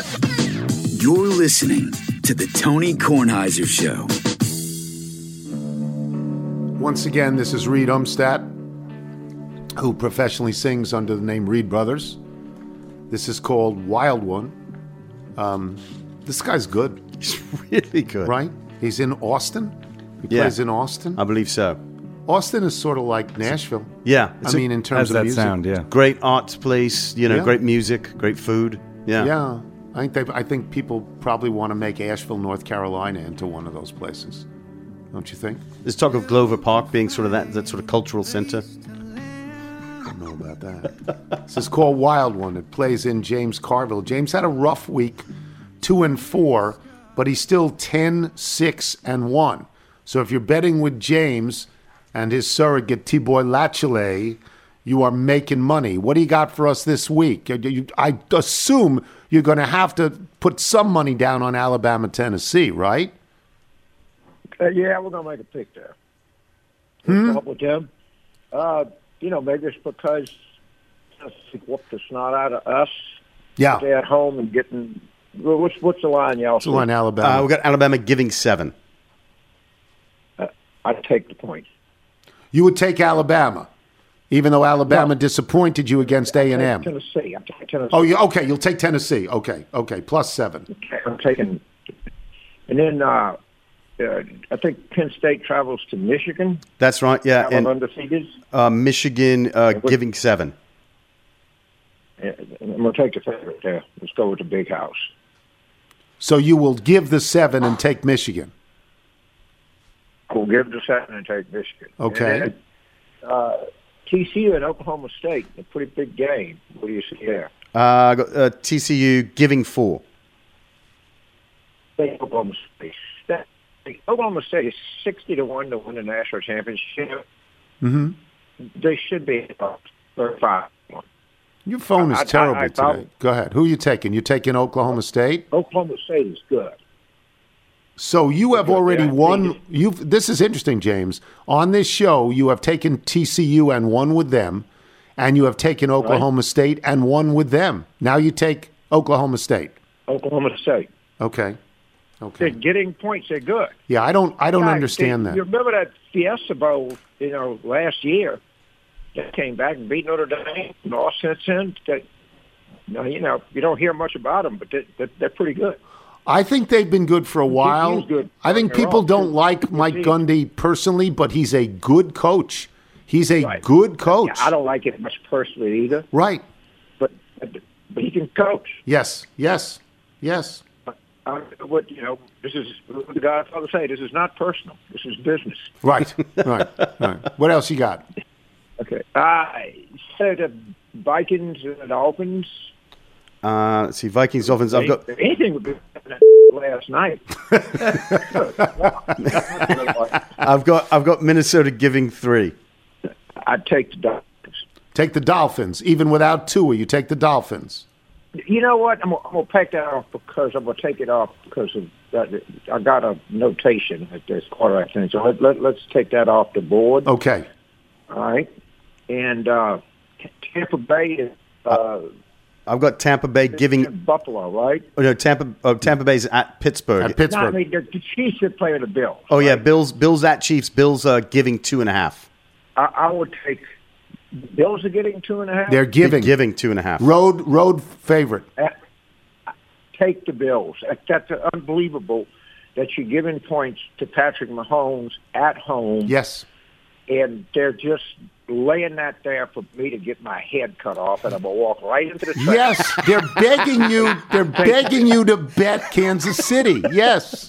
Speaker 12: You're listening to the Tony Kornheiser Show.
Speaker 3: Once again, this is Reed Umstadt, who professionally sings under the name Reed Brothers. This is called Wild One. Um, this guy's good.
Speaker 4: He's really good.
Speaker 3: Right? He's in Austin. He
Speaker 4: Yeah.
Speaker 3: plays in Austin.
Speaker 4: I believe so.
Speaker 3: Austin is sort of like Nashville.
Speaker 4: Yeah.
Speaker 3: I mean, in terms of music.
Speaker 4: Great art place, you know,
Speaker 3: Yeah.
Speaker 4: great music, great food. Yeah.
Speaker 3: Yeah. I think they, I think people probably want to make Asheville, North Carolina into one of those places. Don't you think?
Speaker 4: There's talk of Glover Park being sort of that, that sort of cultural center.
Speaker 3: I don't know about that. This is called Wild One. It plays in James Carville. James had a rough week, two and four, but he's still ten, six, and one. So if you're betting with James and his surrogate T-Boy Lachele, you are making money. What do you got for us this week? You- you- I assume you're going to have to put some money down on Alabama, Tennessee, right?
Speaker 13: Uh, yeah, we're going to make a pick there.
Speaker 3: Hmm?
Speaker 13: What with them? Uh, you know, maybe it's because Tennessee whooped the snot out of us.
Speaker 3: Yeah.
Speaker 13: Stay at home and getting. well, What's what's the line, y'all?
Speaker 3: What's the line, Alabama?
Speaker 4: Uh, we got Alabama giving seven.
Speaker 13: Uh, I'd take the point.
Speaker 3: You would take Alabama, even though Alabama disappointed you against A and M.
Speaker 13: Tennessee. I'm taking Tennessee.
Speaker 3: Oh, you, okay. You'll take Tennessee. Okay, okay. Plus seven.
Speaker 13: I'm taking. And then uh, uh, I think Penn State travels to Michigan.
Speaker 4: That's right, yeah.
Speaker 13: Have
Speaker 4: And
Speaker 13: them undefeated.
Speaker 4: uh, Michigan uh, giving seven.
Speaker 13: Uh, I'm going to take the favorite there. Let's go with the big house.
Speaker 3: So you will give the seven and take Michigan.
Speaker 13: We'll give the seven and take Michigan.
Speaker 3: Okay.
Speaker 13: And then, uh, T C U and Oklahoma State, a pretty big game. What do you see there?
Speaker 4: Uh, I got uh, T C U giving four.
Speaker 13: State, Oklahoma State. That, Oklahoma State is sixty to one to win the national championship.
Speaker 3: Mm-hmm.
Speaker 13: They should be about thirty-five to one.
Speaker 3: Your phone is
Speaker 13: I- I-
Speaker 3: terrible
Speaker 13: I- I
Speaker 3: today.
Speaker 13: thought-
Speaker 3: Go ahead. Who are you taking? You taking Oklahoma State?
Speaker 13: Oklahoma State is good.
Speaker 3: So you have
Speaker 13: Because,
Speaker 3: already
Speaker 13: yeah, I
Speaker 3: won.
Speaker 13: think
Speaker 3: You've. This is interesting, James. On this show, you have taken T C U and won with them, and you have taken Oklahoma State and won with them. Now you take Oklahoma State.
Speaker 13: Oklahoma State.
Speaker 3: Okay.
Speaker 13: They're getting points. They're good.
Speaker 3: Yeah, I don't. I don't
Speaker 13: Guys,
Speaker 3: understand
Speaker 13: they-
Speaker 3: that.
Speaker 13: You remember that Fiesta Bowl, you know, last year? They came back and beat Notre Dame. Lost since then. They, no, you know, you don't hear much about them, but they, they, they're pretty good.
Speaker 3: I think they've been good for a while.
Speaker 13: he's good.
Speaker 3: I think
Speaker 13: They're
Speaker 3: people
Speaker 13: all
Speaker 3: don't
Speaker 13: good.
Speaker 3: like Mike
Speaker 13: He's-
Speaker 3: Gundy personally, but he's a good coach. He's a good coach.
Speaker 13: Yeah, I don't like it much personally either,
Speaker 3: Right.
Speaker 13: but but he can coach.
Speaker 3: Yes. Yes. Yes.
Speaker 13: Uh, what you know, this is what the Godfather say. This is not personal. This is business.
Speaker 3: Right. Right. Right. What else you got?
Speaker 13: Okay. I said the Vikings and the Dolphins.
Speaker 4: Uh, let's see, Vikings, Dolphins. I've got.
Speaker 13: Anything would be better than last night.
Speaker 4: I've got. I've got Minnesota giving three.
Speaker 13: I'd take the Dolphins.
Speaker 3: Take the Dolphins, even without Tua. You take the Dolphins.
Speaker 13: You know what? I'm, I'm going to take that off because I'm going to take it off because of that. I got a notation at this quarterback thing, so let, let, let's take that off the board.
Speaker 3: Okay.
Speaker 13: All right. And uh, Tampa Bay is uh,
Speaker 4: I've got Tampa Bay giving.
Speaker 13: Buffalo, right?
Speaker 4: Oh no, Tampa. Oh, Tampa Bay's at Pittsburgh.
Speaker 3: At Pittsburgh.
Speaker 13: No, I mean, the, the Chiefs are playing the Bills.
Speaker 4: Oh yeah, Bills. Bills at Chiefs. Bills uh, giving two and a half.
Speaker 13: I, I would take. Bills are getting two and a half.
Speaker 3: They're giving.
Speaker 4: They're giving two and a half.
Speaker 3: Road road favorite.
Speaker 13: Uh, take the Bills. That, that's unbelievable that you're giving points to Patrick Mahomes at home.
Speaker 3: Yes.
Speaker 13: And they're just laying that there for me to get my head cut off, and I'm gonna walk right into the trash.
Speaker 3: Yes, they're begging you. They're begging you to bet Kansas City. Yes.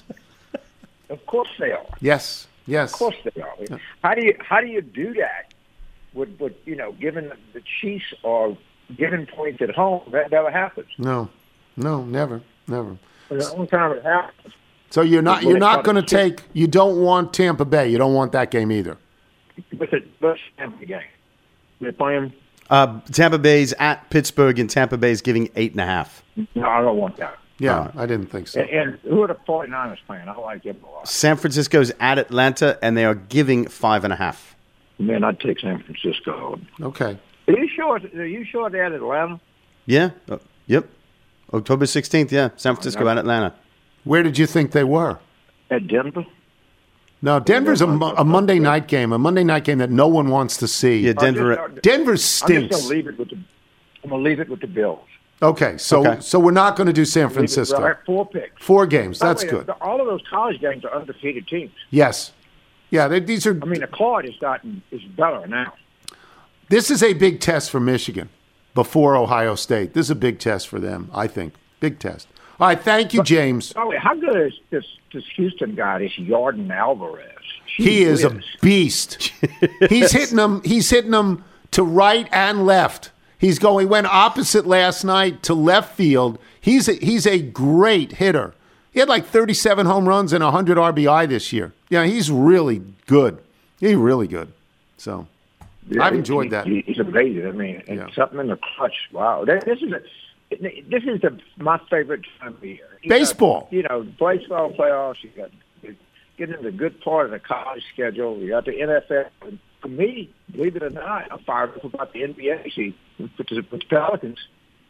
Speaker 13: Of course they are.
Speaker 3: Yes. Yes.
Speaker 13: Of course they are. How do you how do you do that? With, with you know, given the Chiefs are giving points at home, that never happens.
Speaker 3: No. No. Never. Never.
Speaker 13: The only time it happens.
Speaker 3: So you're not.
Speaker 13: is when
Speaker 3: You're
Speaker 13: they
Speaker 3: not
Speaker 13: cut
Speaker 3: going to
Speaker 13: the Chiefs.
Speaker 3: take. You don't want Tampa Bay. You don't want that game either.
Speaker 13: With the best Tampa game, they're playing.
Speaker 4: Uh, Tampa Bay's at Pittsburgh, and Tampa Bay's giving eight and a half.
Speaker 13: No, I don't want that.
Speaker 3: Yeah, I didn't think so.
Speaker 13: And, and who are the 49ers playing? I like them a lot.
Speaker 4: San Francisco's at Atlanta, and they are giving five and a half.
Speaker 13: Man, I'd take San Francisco.
Speaker 3: Okay.
Speaker 13: Are you sure? Are you sure they're at Atlanta?
Speaker 4: Yeah. Uh, yep. October sixteenth. Yeah. San Francisco at Atlanta.
Speaker 3: Where did you think they were?
Speaker 13: At Denver.
Speaker 3: No, Denver's a, mo- a Monday night game. A Monday night game that no one wants to see.
Speaker 4: Yeah, Denver.
Speaker 3: Denver
Speaker 13: I'm just
Speaker 3: stinks.
Speaker 13: gonna leave it with the. I'm gonna leave it with the Bills.
Speaker 3: Okay, so
Speaker 4: Okay.
Speaker 3: so we're not going to do San
Speaker 13: Leave it-
Speaker 3: Francisco.
Speaker 13: I have four picks.
Speaker 3: Four games.
Speaker 13: By the
Speaker 3: That's
Speaker 13: way,
Speaker 3: good.
Speaker 13: the- All of those college games are undefeated teams.
Speaker 3: Yes. Yeah, they, these are.
Speaker 13: I mean, the Claude has gotten is better now.
Speaker 3: This is a big test for Michigan before Ohio State. This is a big test for them, I think. Big test. All right, thank you, James.
Speaker 13: Oh, wait, how good is this this Houston guy? This Jordan Alvarez.
Speaker 3: He is a beast. He's hitting them. He's hitting them to right and left. He's going. Went opposite last night to left field. He's a, he's a great hitter. He had like thirty-seven home runs and one hundred R B I this year. Yeah, he's really good. He's really good. So
Speaker 13: Yeah,
Speaker 3: I've
Speaker 13: he-
Speaker 3: enjoyed
Speaker 13: he-
Speaker 3: that.
Speaker 13: He's amazing. I mean, and
Speaker 3: Yeah.
Speaker 13: something in the clutch. Wow, That- this is a. This is the, my favorite time of year. You
Speaker 3: Baseball.
Speaker 13: got, you know, baseball playoffs. You got getting into the good part of the college schedule. You got the N F L. And for me, believe it or not, I'm fired up about the N B A season with the, with the Pelicans.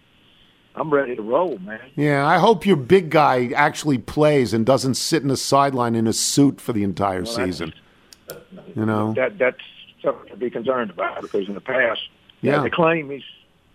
Speaker 13: I'm ready to roll, man.
Speaker 3: Yeah, I hope your big guy actually plays and doesn't sit in the sideline in a suit for the entire
Speaker 13: Well, that's-
Speaker 3: season. You know.
Speaker 13: That that's something to be concerned about because in the past,
Speaker 3: Yeah.
Speaker 13: they claim he's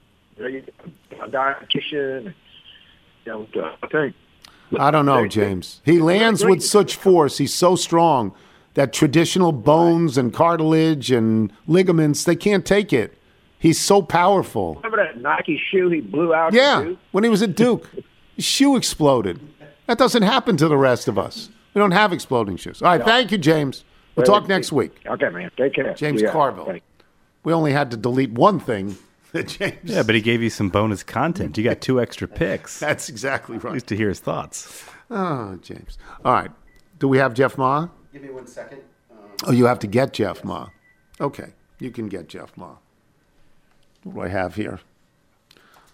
Speaker 13: a dietitian. You know, uh, I think.
Speaker 3: I don't know, James. He lands with such force. He's so strong that traditional bones and cartilage and ligaments, they can't take it. He's so powerful.
Speaker 13: Remember that Nike shoe he blew out?
Speaker 3: Yeah,
Speaker 13: at Duke?
Speaker 3: when he was at Duke, his shoe exploded. That doesn't happen to the rest of us. We don't have exploding shoes. All right, thank you, James. We'll talk next week.
Speaker 13: Okay, man. Take care.
Speaker 3: James
Speaker 13: Yeah.
Speaker 3: Carville.
Speaker 13: Thank
Speaker 3: We only had to delete one thing. James.
Speaker 6: Yeah, but he gave you some bonus content. You got two extra picks.
Speaker 3: That's exactly right.
Speaker 6: At least to hear his thoughts.
Speaker 3: Oh, James. All right. Do we have Jeff Ma?
Speaker 4: Give me one second.
Speaker 3: Oh, you have to get Jeff Ma. Okay, you can get Jeff Ma. What do I have here?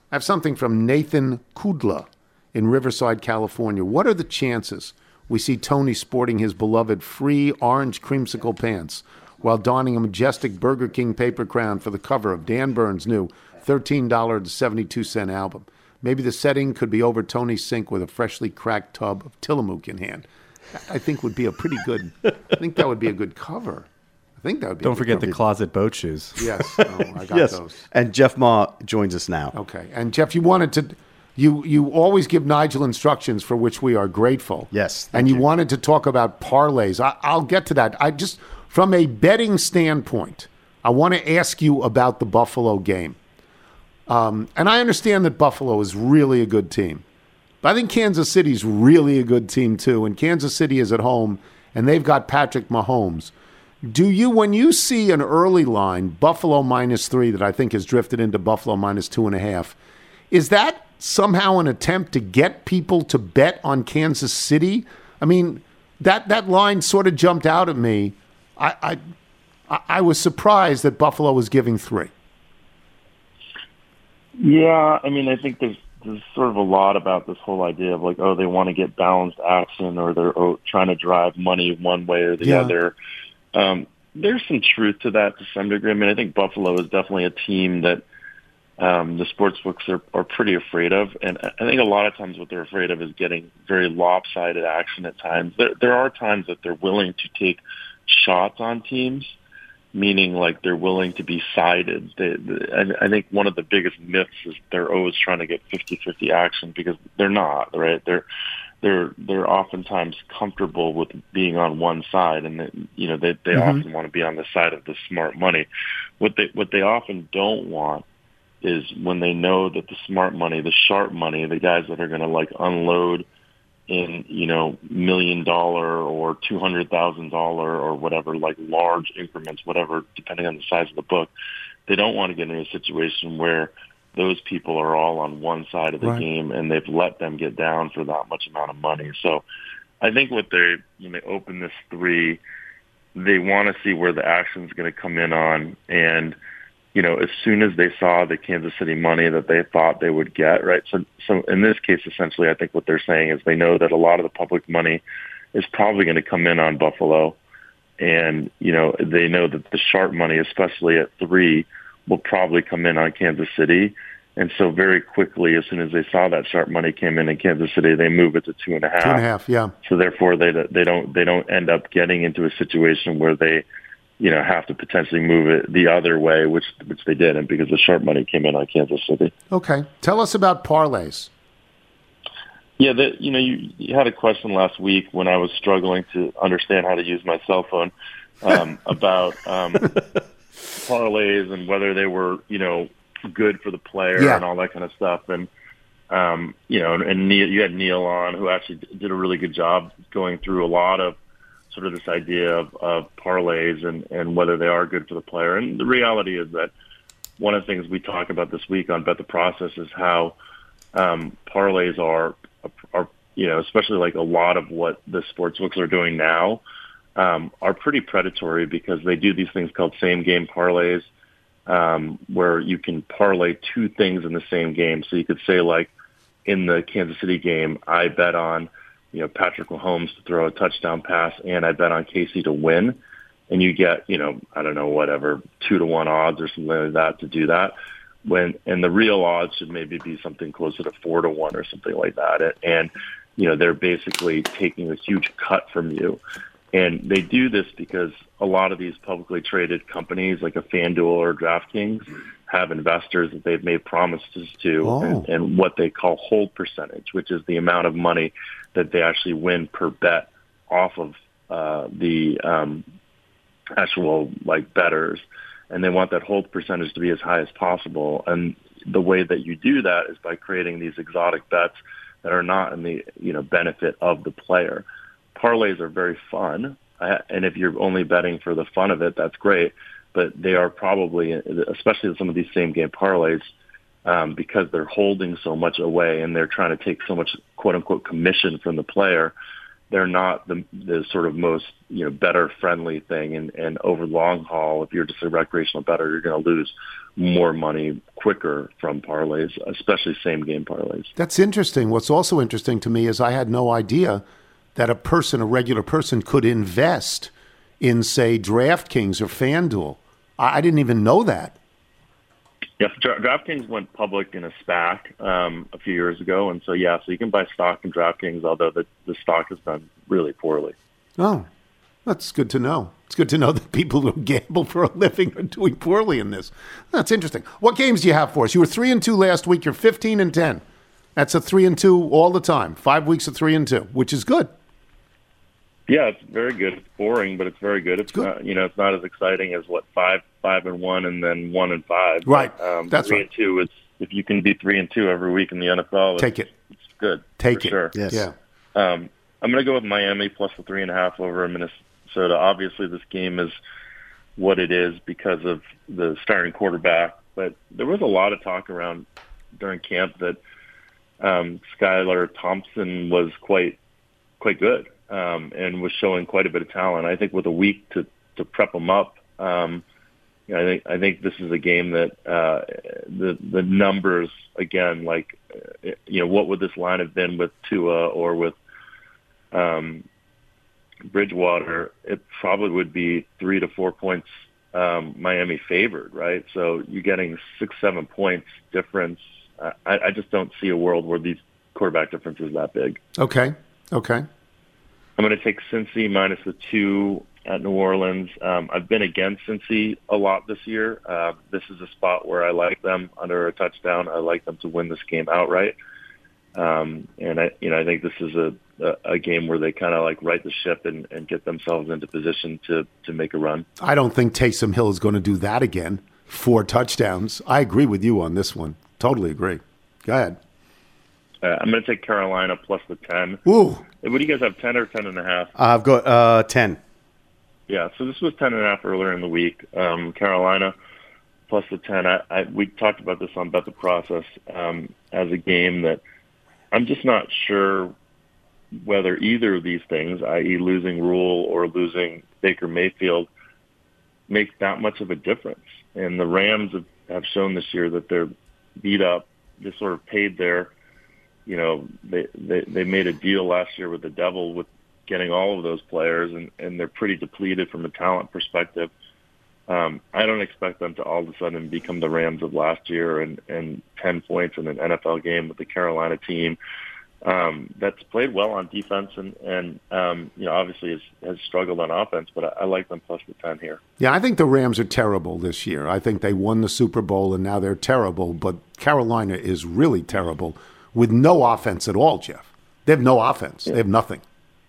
Speaker 3: I have something from Nathan Kudla in Riverside, California. What are the chances we see Tony sporting his beloved free orange creamsicle pants while donning a majestic Burger King paper crown for the cover of Dan Burns' new thirteen dollars and seventy-two cents album? Maybe the setting could be over Tony's sink with a freshly cracked tub of Tillamook in hand. I think would be a pretty good, I think that would be a good cover. I think that would be
Speaker 6: Don't
Speaker 3: a good
Speaker 6: forget
Speaker 3: cover.
Speaker 6: the closet boat shoes.
Speaker 3: Yes. Oh, I got
Speaker 4: yes.
Speaker 3: those.
Speaker 4: And Jeff Ma joins us now.
Speaker 3: Okay. And Jeff, you wanted to, you you always give Nigel instructions for which we are grateful.
Speaker 4: Yes.
Speaker 3: And you,
Speaker 4: you
Speaker 3: wanted to talk about parlays. I, I'll get to that. I just, from a betting standpoint, I want to ask you about the Buffalo game. Um, and I understand that Buffalo is really a good team. But I think Kansas City's really a good team too. And Kansas City is at home, and they've got Patrick Mahomes. Do you, when you see an early line, Buffalo minus three, that I think has drifted into Buffalo minus two and a half, is that somehow an attempt to get people to bet on Kansas City? I mean, that that line sort of jumped out at me. I I, I was surprised that Buffalo was giving three.
Speaker 14: Yeah, I mean, I think there's there's sort of a lot about this whole idea of like, oh, they want to get balanced action, or they're oh, trying to drive money one way or the
Speaker 3: Yeah.
Speaker 14: other. Um, there's some truth to that to some degree. I mean, I think Buffalo is definitely a team that um, the sportsbooks are, are pretty afraid of. And I think a lot of times what they're afraid of is getting very lopsided action at times. There, there are times that they're willing to take shots on teams, meaning like they're willing to be sided. They, they, I, I think one of the biggest myths is they're always trying to get fifty-fifty action, because they're not, right? They're they're they're oftentimes comfortable with being on one side, and they, you know they they
Speaker 15: Mhm.
Speaker 14: often want to be on the side of the smart money. What they what they often don't want is when they know that the smart money, the sharp money, the guys that are going to like unload in, you know, million dollar or two hundred thousand dollar or whatever, like large increments, whatever, depending on the size of the book, they don't want to get in a situation where those people are all on one side of the
Speaker 15: Right.
Speaker 14: game and they've let them get down for that much amount of money. So I think what they, when they open this three, they want to see where the action's going to come in on. And, you know, as soon as they saw the Kansas City money that they thought they would get, right? So, so in this case, essentially, I think what they're saying is they know that a lot of the public money is probably going to come in on Buffalo. And, you know, they know that the sharp money, especially at three, will probably come in on Kansas City. And so very quickly, as soon as they saw that sharp money came in in Kansas City, they move it to two and a half.
Speaker 3: Two and a half, yeah.
Speaker 14: So therefore, they they don't they don't end up getting into a situation where they, you know, have to potentially move it the other way, which which they didn't, because the sharp money came in on Kansas City.
Speaker 3: Okay. Tell us about parlays.
Speaker 14: Yeah, the, you know, you, you had a question last week when I was struggling to understand how to use my cell phone um, about um, parlays and whether they were, you know, good for the player
Speaker 15: Yeah.
Speaker 14: and all that kind of stuff. And, um, you know, and, and Neil, you had Neil on, who actually did a really good job going through a lot of sort of this idea of, of parlays and, and whether they are good for the player. And the reality is that one of the things we talk about this week on Bet the Process is how um, parlays are, are, you know, especially like a lot of what the sportsbooks are doing now, um, are pretty predatory, because they do these things called same game parlays, um, where you can parlay two things in the same game. So you could say, like, in the Kansas City game, I bet on, you know, Patrick Mahomes to throw a touchdown pass, and I bet on K C to win. And you get, you know, I don't know, whatever, two to one odds or something like that to do that. When, and the real odds should maybe be something closer to four to one or something like that. And, you know, they're basically taking a huge cut from you. And they do this because a lot of these publicly traded companies, like a FanDuel or DraftKings, have investors that they've made promises to,
Speaker 15: Oh.
Speaker 14: and, and what they call hold percentage, which is the amount of money that they actually win per bet off of uh, the um, actual like bettors. And they want that hold percentage to be as high as possible. And the way that you do that is by creating these exotic bets that are not in the, you know, benefit of the player. Parlays are very fun, uh, and if you're only betting for the fun of it, that's great. But they are probably, especially some of these same game parlays, um, because they're holding so much away and they're trying to take so much quote unquote commission from the player. they're not the the sort of most, you know, better friendly thing. And, and over long haul, if you're just a recreational bettor, you're going to lose more money quicker from parlays, especially same game parlays.
Speaker 3: That's interesting. What's also interesting to me is I had no idea that a person, a regular person, could invest in, say, DraftKings or FanDuel. I, I didn't even know that.
Speaker 14: Yes, Dra- DraftKings went public in a SPAC um, a few years ago, and so yeah, so you can buy stock in DraftKings, although the, the stock has done really poorly.
Speaker 3: Oh, that's good to know. It's good to know that people who gamble for a living are doing poorly in this. That's interesting. What games do you have for us? You were three and two last week. You're fifteen and ten. That's a three and two all the time. Five weeks of three and two, which is good.
Speaker 14: Yeah, it's very good. It's boring, but it's very good. It's, it's good. Not, you know, it's not as exciting as what five, five and one, and then one and five.
Speaker 3: Right.
Speaker 14: But, um,
Speaker 3: That's
Speaker 14: three
Speaker 3: right.
Speaker 14: and two. It's if you can be three and two every week in the N F L. It's,
Speaker 3: Take it.
Speaker 14: It's good.
Speaker 3: Take
Speaker 14: for
Speaker 3: it.
Speaker 14: Sure.
Speaker 3: Yes. Yeah.
Speaker 14: Um, I'm going to go with Miami plus the three and a half over in Minnesota. Obviously, this game is what it is because of the starting quarterback. But there was a lot of talk around during camp that um, Skylar Thompson was quite quite good. Um, and was showing quite a bit of talent. I think with a week to, to prep them up, um, you know, I think I think this is a game that uh, the the numbers again, like uh, you know, what would this line have been with Tua or with um, Bridgewater? It probably would be three to four points um, Miami favored, right? So you're getting six, seven points difference. I, I just don't see a world where these quarterback difference is that big.
Speaker 3: Okay. Okay.
Speaker 14: I'm going to take Cincy minus the two at New Orleans. Um, I've been against Cincy a lot this year. Uh, this is a spot where I like them under a touchdown. I like them to win this game outright. Um, and I, you know, I think this is a, a, a game where they kind of like right the ship and, and get themselves into position to, to make a run.
Speaker 3: I don't think Taysom Hill is going to do that again. Four touchdowns. I agree with you on this one. Totally agree. Go ahead.
Speaker 14: Uh, I'm going to take Carolina plus the ten.
Speaker 3: Ooh.
Speaker 14: What do you guys have, ten or ten and a half?
Speaker 4: I've got uh, ten.
Speaker 14: Yeah, so this was ten and a half earlier in the week. Um, Carolina plus the ten. I, I, we talked about this on Bet the Process um, as a game that I'm just not sure whether either of these things, that is losing Rule or losing Baker Mayfield, makes that much of a difference. And the Rams have, have shown this year that they're beat up. They sort of paid their You know, they, they they made a deal last year with the Devil with getting all of those players, and, and they're pretty depleted from a talent perspective. Um, I don't expect them to all of a sudden become the Rams of last year and, and ten points in an N F L game with the Carolina team um, that's played well on defense and, and um, you know, obviously has, has struggled on offense, but I, I like them plus the ten here.
Speaker 3: Yeah, I think the Rams are terrible this year. I think they won the Super Bowl, and now they're terrible, but Carolina is really terrible. With no offense at all, Jeff. They have no offense. Yeah. They have nothing.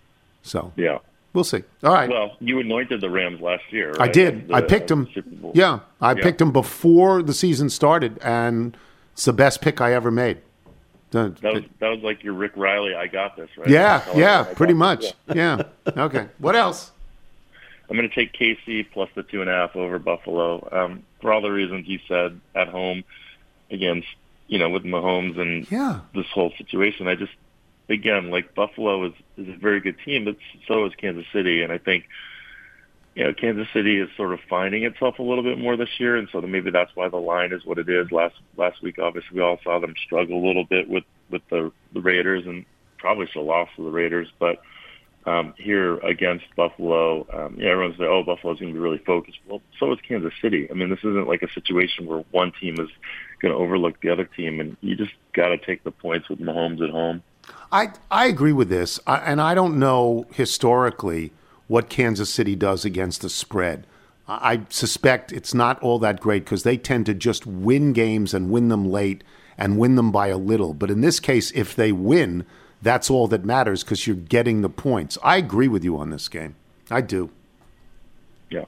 Speaker 3: So
Speaker 14: yeah,
Speaker 3: we'll see. All right.
Speaker 14: Well, you anointed the Rams last year, right?
Speaker 3: I did. The, I picked them. Yeah, I yeah. picked them before the season started, and it's the best pick I ever made. The,
Speaker 14: that was that was like your Rick Riley. I got this, right?
Speaker 3: Yeah, yeah, pretty much. Yeah. yeah. Okay. What else?
Speaker 14: I'm going to take K C plus the two and a half over Buffalo um, for all the reasons you said at home against. You know, with Mahomes and
Speaker 3: yeah.
Speaker 14: this whole situation, I just, again, like Buffalo is, is a very good team, but so is Kansas City. And I think, you know, Kansas City is sort of finding itself a little bit more this year. And so maybe that's why the line is what it is. Last last week, obviously, we all saw them struggle a little bit with, with the, the Raiders and probably still lost to the Raiders. But um, here against Buffalo, um, you know, everyone's saying, oh, Buffalo's going to be really focused. Well, so is Kansas City. I mean, this isn't like a situation where one team is going to overlook the other team, and you just got to take the points with Mahomes at home.
Speaker 3: I I agree with this, I, and I don't know historically what Kansas City does against the spread. I suspect it's not all that great because they tend to just win games and win them late and win them by a little. But in this case, if they win, that's all that matters because you're getting the points. I agree with you on this game. I do.
Speaker 14: Yeah.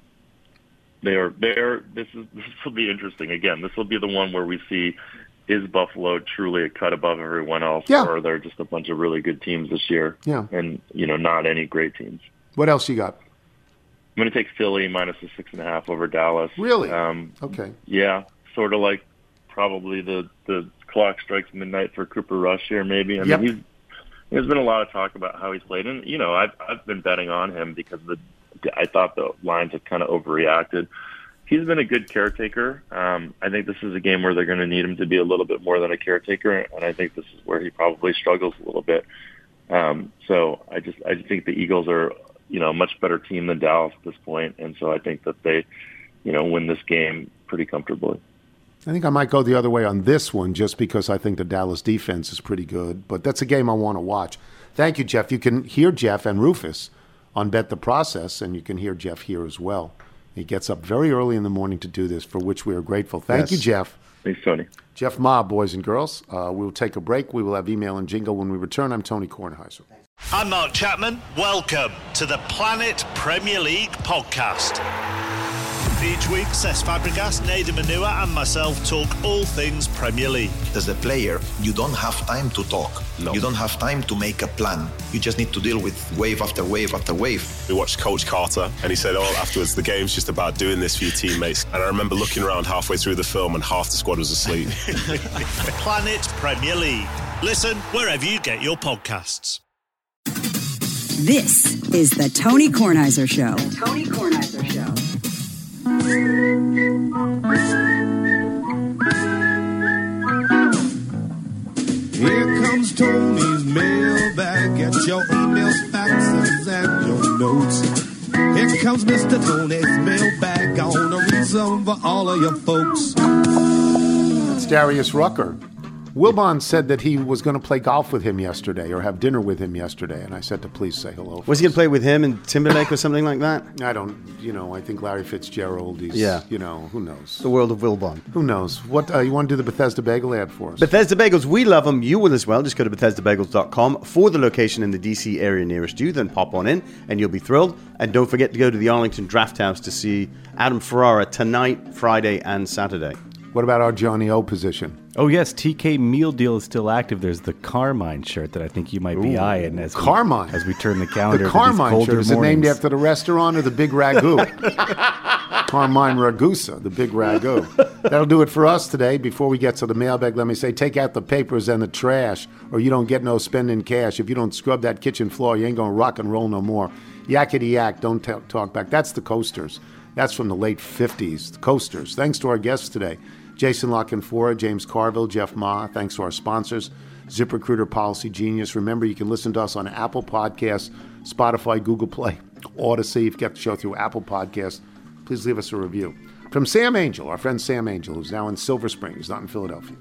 Speaker 14: They are. They are. This is. This will be interesting. Again, this will be the one where we see: is Buffalo truly a cut above everyone else,
Speaker 3: yeah.
Speaker 14: or are there just a bunch of really good teams this year?
Speaker 3: Yeah.
Speaker 14: And you know, not any great teams.
Speaker 3: What else you got?
Speaker 14: I'm going to take Philly minus the six and a half over Dallas.
Speaker 3: Really?
Speaker 14: Um,
Speaker 3: okay.
Speaker 14: Yeah, sort of like probably the the clock strikes midnight for Cooper Rush here. Maybe. I
Speaker 3: yep.
Speaker 14: mean, he's there's been a lot of talk about how he's played, and you know, I've I've been betting on him because the I thought the Lions had kind of overreacted. He's been a good caretaker. Um, I think this is a game where they're going to need him to be a little bit more than a caretaker, and I think this is where he probably struggles a little bit. Um, so I just I think the Eagles are, you know, a much better team than Dallas at this point, and so I think that they, you know, win this game pretty comfortably.
Speaker 3: I think I might go the other way on this one just because I think the Dallas defense is pretty good, but that's a game I want to watch. Thank you, Jeff. You can hear Jeff and Rufus on Bet the Process, and you can hear Jeff here as well. He gets up very early in the morning to do this, for which we are grateful. Thank
Speaker 14: Yes.
Speaker 3: you, Jeff.
Speaker 14: Thanks, Tony.
Speaker 3: Jeff Ma, boys and girls. Uh, we will take a break. We will have email and jingle when we return. I'm Tony Kornheiser.
Speaker 15: I'm Mark Chapman. Welcome to the Planet Premier League podcast. Each week, Cesc Fabregas, Nader Manua and myself talk all things Premier League.
Speaker 16: As a player, you don't have time to talk.
Speaker 15: No.
Speaker 16: You don't have time to make a plan. You just need to deal with wave after wave after wave.
Speaker 17: We watched Coach Carter, and he said, oh, afterwards, the game's just about doing this for your teammates. And I remember looking around halfway through the film, and half the squad was asleep.
Speaker 15: Planet Premier League. Listen wherever you get your podcasts.
Speaker 1: This is the Tony Kornheiser Show. The Tony Kornheiser Show.
Speaker 9: Here comes Tony's mailbag. Get your emails, faxes, and your notes. Here comes Mister Tony's mailbag. Gonna read some for all of your folks.
Speaker 3: That's Darius Rucker. Wilbon said that he was going to play golf with him yesterday or have dinner with him yesterday, and I said to please say hello.
Speaker 4: Was he going to play with him and Timberlake or something like that?
Speaker 3: I don't, you know, I think Larry Fitzgerald, he's,
Speaker 4: Yeah.
Speaker 3: you know, who knows?
Speaker 4: The world of Wilbon.
Speaker 3: Who knows? What uh, you want to do the Bethesda Bagel ad for us?
Speaker 4: Bethesda Bagels, we love them. You will as well. Just go to Bethesda Bagels dot com for the location in the D C area nearest you. Then pop on in and you'll be thrilled. And don't forget to go to the Arlington Draft House to see Adam Ferrara tonight, Friday, and Saturday.
Speaker 3: What about our Johnny O position?
Speaker 6: Oh, yes, T K Meal Deal is still active. There's the Carmine shirt that I think you might be
Speaker 3: Ooh.
Speaker 6: eyeing as we,
Speaker 3: Carmine?
Speaker 6: as we turn the calendar
Speaker 3: The
Speaker 6: to these
Speaker 3: Carmine
Speaker 6: colder
Speaker 3: shirt, is it named
Speaker 6: mornings.
Speaker 3: after the restaurant or the Big Ragu? Carmine Ragusa, the Big Ragu. That'll do it for us today. Before we get to the mailbag, let me say, take out the papers and the trash, or you don't get no spending cash. If you don't scrub that kitchen floor, you ain't going to rock and roll no more. Yakety yak, don't t- talk back. That's the Coasters. That's from the late fifties, the Coasters. Thanks to our guests today, Jason Lockenfora, James Carville, Jeff Ma. Thanks to our sponsors, ZipRecruiter, Policy Genius. Remember, you can listen to us on Apple Podcasts, Spotify, Google Play, Odyssey. If you get the show through Apple Podcasts, please leave us a review. From Sam Angel, our friend Sam Angel, who's now in Silver Springs, not in Philadelphia.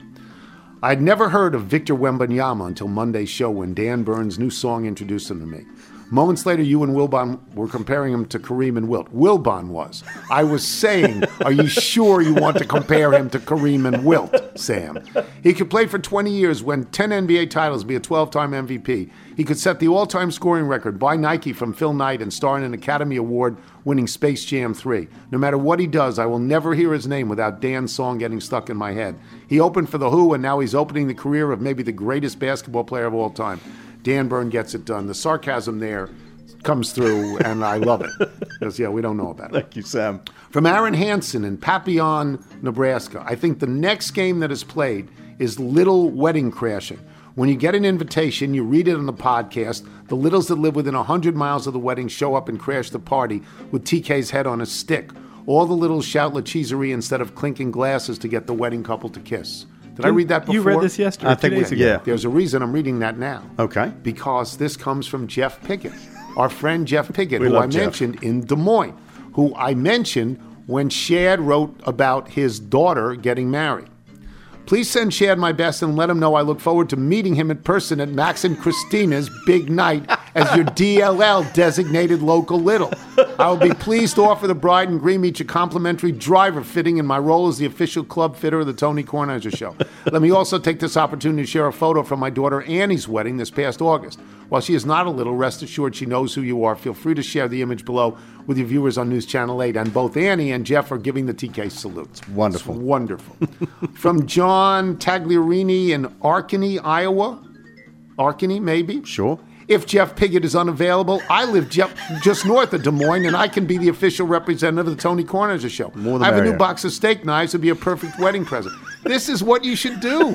Speaker 3: I'd never heard of Victor Wembanyama until Monday's show when Dan Burns' new song introduced him to me. Moments later, you and Wilbon were comparing him to Kareem and Wilt. Wilbon was. I was saying, are you sure you want to compare him to Kareem and Wilt, Sam? He could play for twenty years, win ten N B A titles, be a twelve-time M V P. He could set the all-time scoring record, buy Nike from Phil Knight, and star in an Academy Award-winning Space Jam three. No matter what he does, I will never hear his name without Dan's song getting stuck in my head. He opened for The Who, and now he's opening the career of maybe the greatest basketball player of all time. Dan Byrne gets it done. The sarcasm there comes through, and I love it. Because, yeah, we don't know about it.
Speaker 4: Thank you, Sam.
Speaker 3: From Aaron Hansen in Papillon, Nebraska. I think the next game that is played is Little Wedding Crashing. When you get an invitation, you read it on the podcast. The littles that live within one hundred miles of the wedding show up and crash the party with T K's head on a stick. All the littles shout La Cheeserie instead of clinking glasses to get the wedding couple to kiss. Did I read that before?
Speaker 6: You read this yesterday,
Speaker 4: I think
Speaker 6: two days
Speaker 4: we-
Speaker 6: ago.
Speaker 4: yeah.
Speaker 3: There's a reason I'm reading that now.
Speaker 4: Okay.
Speaker 3: Because this comes from Jeff Piggott, our friend Jeff Piggott,
Speaker 4: We
Speaker 3: who
Speaker 4: love
Speaker 3: I
Speaker 4: Jeff.
Speaker 3: mentioned in Des Moines, who I mentioned when Shad wrote about his daughter getting married. Please send Shad my best and let him know I look forward to meeting him in person at Max and Christina's big night as your D L L designated local little. I will be pleased to offer the bride and groom each a complimentary driver fitting in my role as the official club fitter of the Tony Kornheiser Show. Let me also take this opportunity to share a photo from my daughter Annie's wedding this past August. While she is not a little, rest assured she knows who you are. Feel free to share the image below with your viewers on News Channel eight. And both Annie and Jeff are giving the T K salutes.
Speaker 4: Wonderful.
Speaker 3: It's wonderful. From John Tagliarini in Arcany, Iowa. Arcany, maybe?
Speaker 4: Sure.
Speaker 3: If Jeff Piggott is unavailable, I live Jeff, just north of Des Moines, and I can be the official representative of the Tony Kornheiser Show.
Speaker 4: More the
Speaker 3: I have a
Speaker 4: merrier.
Speaker 3: new box of steak knives. It would be a perfect wedding present. This is what you should do.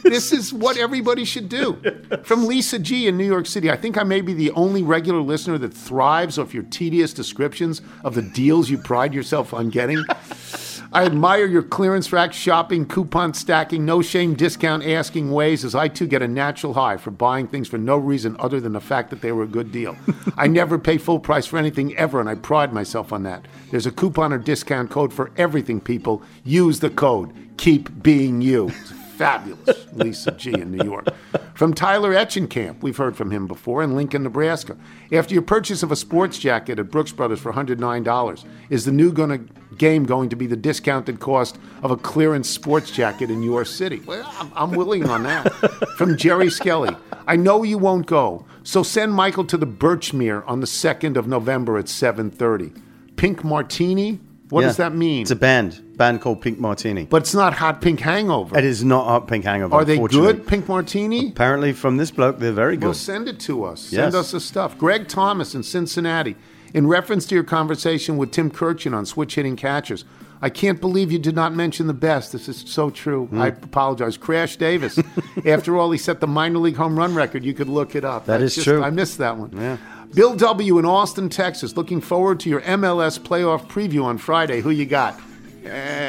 Speaker 3: This is what everybody should do. From Lisa G. in New York City, I think I may be the only regular listener that thrives off your tedious descriptions of the deals you pride yourself on getting. I admire your clearance rack shopping, coupon stacking, no-shame discount asking ways, as I too get a natural high for buying things for no reason other than the fact that they were a good deal. I never pay full price for anything ever, and I pride myself on that. There's a coupon or discount code for everything, people. Use the code. Keep being you. It's fabulous. Lisa G. in New York. From Tyler Etchenkamp, we've heard from him before, in Lincoln, Nebraska. After your purchase of a sports jacket at Brooks Brothers for one hundred nine dollars, is the new gonna, game going to be the discounted cost of a clearance sports jacket in your city? Well, I'm, I'm willing on that. From Jerry Skelly, I know you won't go, so send Michael to the Birchmere on the second of November at seven thirty. Pink Martini? What
Speaker 4: Yeah.
Speaker 3: does that mean?
Speaker 4: It's a band. Band called Pink Martini.
Speaker 3: But it's not Hot Pink Hangover.
Speaker 4: It is not Hot Pink Hangover.
Speaker 3: Are they
Speaker 4: unfortunately.
Speaker 3: good, Pink Martini?
Speaker 4: Apparently, from this bloke, they're very good.
Speaker 3: Well, send it to us.
Speaker 4: Yes.
Speaker 3: Send us the stuff. Greg Thomas in Cincinnati. In reference to your conversation with Tim Kirchin on switch-hitting catchers, I can't believe you did not mention the best. This is so true.
Speaker 4: Hmm.
Speaker 3: I apologize. Crash Davis. After all, he set the minor league home run record. You could look it up.
Speaker 4: That
Speaker 3: That's
Speaker 4: is
Speaker 3: just-
Speaker 4: true.
Speaker 3: I missed that one.
Speaker 4: Yeah.
Speaker 3: Bill W. in Austin, Texas. Looking forward to your M L S playoff preview on Friday. Who you got? Uh,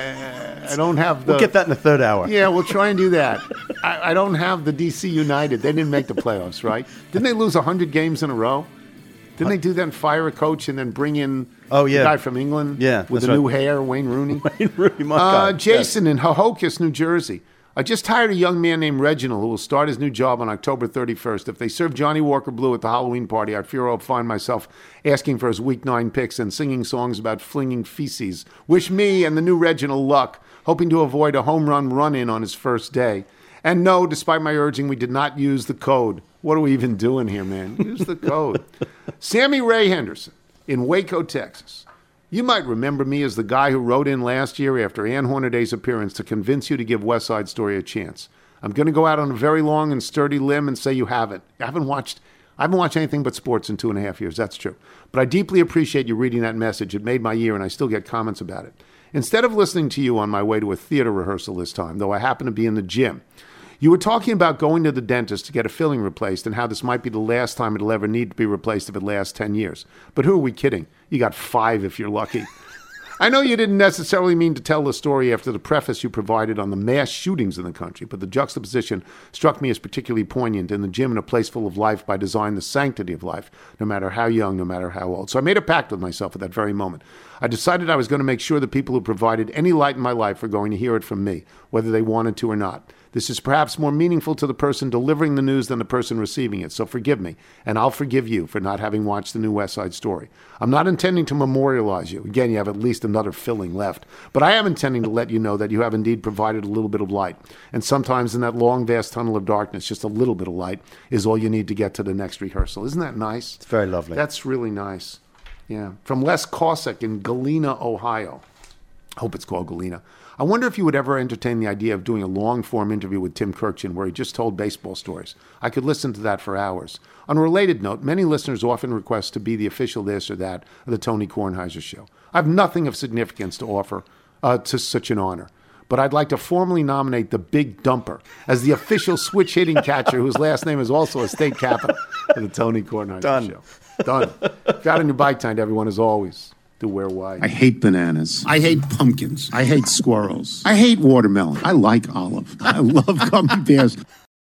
Speaker 3: I don't have the...
Speaker 4: We'll get that in the third hour.
Speaker 3: Yeah, we'll try and do that. I, I don't have the D C United. They didn't make the playoffs, right? Didn't they lose one hundred games in a row? Didn't they do that and fire a coach and then bring in
Speaker 4: Oh, yeah.
Speaker 3: the guy from England
Speaker 4: Yeah,
Speaker 3: with
Speaker 4: that's
Speaker 3: the new
Speaker 4: right.
Speaker 3: hair, Wayne Rooney?
Speaker 4: Wayne Rooney, my
Speaker 3: Uh,
Speaker 4: God.
Speaker 3: Jason in Hohokus, New Jersey. I just hired a young man named Reginald who will start his new job on October thirty-first. If they serve Johnny Walker Blue at the Halloween party, I fear I'll find myself asking for his week nine picks and singing songs about flinging feces. Wish me and the new Reginald luck, hoping to avoid a home run run-in on his first day. And no, despite my urging, we did not use the code. What are we even doing here, man? Use the code. Sammy Ray Henderson in Waco, Texas. You might remember me as the guy who wrote in last year after Ann Hornaday's appearance to convince you to give West Side Story a chance. I'm going to go out on a very long and sturdy limb and say you haven't. I haven't watched I haven't watched anything but sports in two and a half years. That's true. But I deeply appreciate you reading that message. It made my year, and I still get comments about it. Instead of listening to you on my way to a theater rehearsal this time, though I happen to be in the gym, you were talking about going to the dentist to get a filling replaced and how this might be the last time it'll ever need to be replaced if it lasts ten years. But who are we kidding? You got five if you're lucky. I know you didn't necessarily mean to tell the story after the preface you provided on the mass shootings in the country, but the juxtaposition struck me as particularly poignant. In the gym, in a place full of life, by design, the sanctity of life, no matter how young, no matter how old. So I made a pact with myself at that very moment. I decided I was going to make sure the people who provided any light in my life were going to hear it from me, whether they wanted to or not. This is perhaps more meaningful to the person delivering the news than the person receiving it, so forgive me, and I'll forgive you for not having watched the new West Side Story. I'm not intending to memorialize you. Again, you have at least another filling left. But I am intending to let you know that you have indeed provided a little bit of light. And sometimes in that long, vast tunnel of darkness, just a little bit of light is all you need to get to the next rehearsal. Isn't that nice?
Speaker 4: It's very lovely.
Speaker 3: That's really nice. Yeah. From Les Cossack in Galena, Ohio. I hope it's called Galena. I wonder if you would ever entertain the idea of doing a long-form interview with Tim Kirchin where he just told baseball stories. I could listen to that for hours. On a related note, many listeners often request to be the official this or that of the Tony Kornheiser Show. I have nothing of significance to offer uh, to such an honor, but I'd like to formally nominate the Big Dumper as the official switch-hitting catcher whose last name is also a state capital of the Tony Kornheiser
Speaker 4: Done.
Speaker 3: Show. Done. Got on your bike time, everyone, as always. To wear white.
Speaker 18: I hate bananas. I hate pumpkins. I hate squirrels. I hate watermelon. I like olive. I love gummy bears.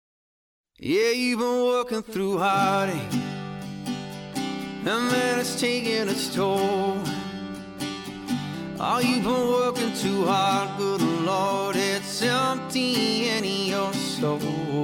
Speaker 19: Yeah, you've been working through heartache, and man, it's taking its toll. Oh, you've been working too hard, good Lord, it's emptying your soul.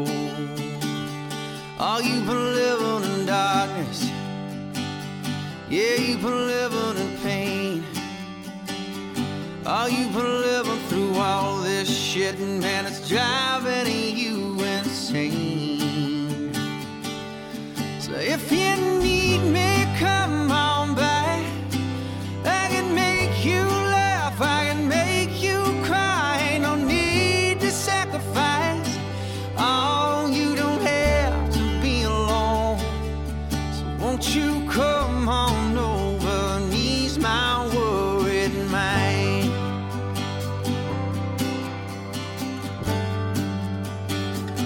Speaker 19: Oh, you've been living in darkness. Yeah, you've been living in pain. Oh, you've been living through all this shit, and man, it's driving you insane. So if you need me, come on back. I can make you laugh, I can make you cry. Ain't no need to sacrifice. Oh, you don't have to be alone. So won't you come on over and ease my worried mind?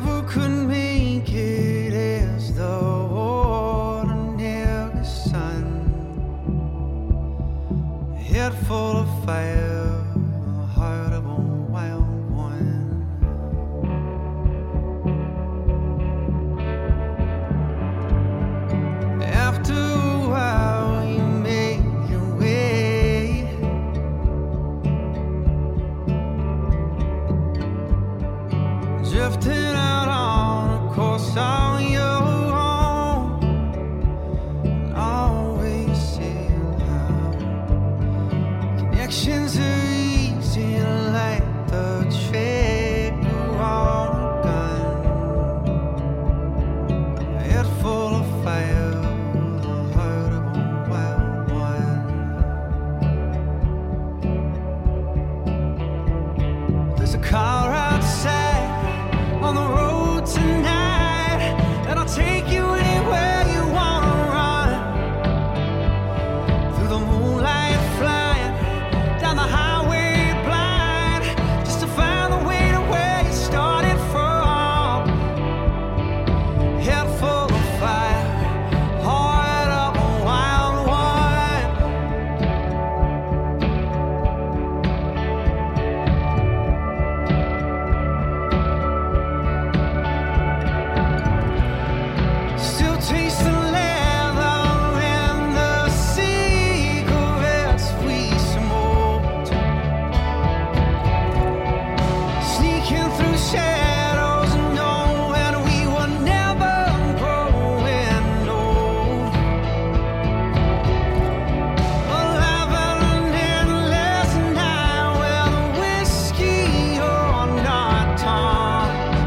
Speaker 19: never could make it as the ordinary sun. A head full of fire, a heart of a wild one. After a while you make your way, drifting out on a course on your own. Always saying how connections are easy like the trigger on a gun. A head full of fire, the heart of a wild one. There's a car outside on the road tonight, and I'll take you anywhere you wanna run. Through the moonlight flying, down the highway blind, just to find the way to where you started from. Head full of fire, heart of a wild one. Still tasting leather and the cigarettes we smoked. Sneaking through shadows, knowing we were never growing old. Alive at an endless night where the whiskey you're not Tom.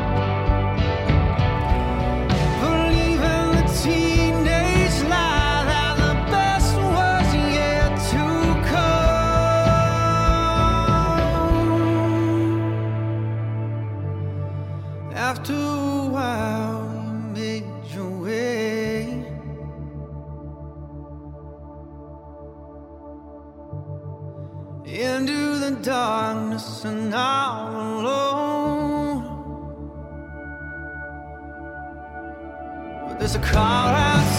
Speaker 19: Believing the teenage lie that the best was yet to come. After a while, you made your way into the darkness, and now alone. But there's a car outside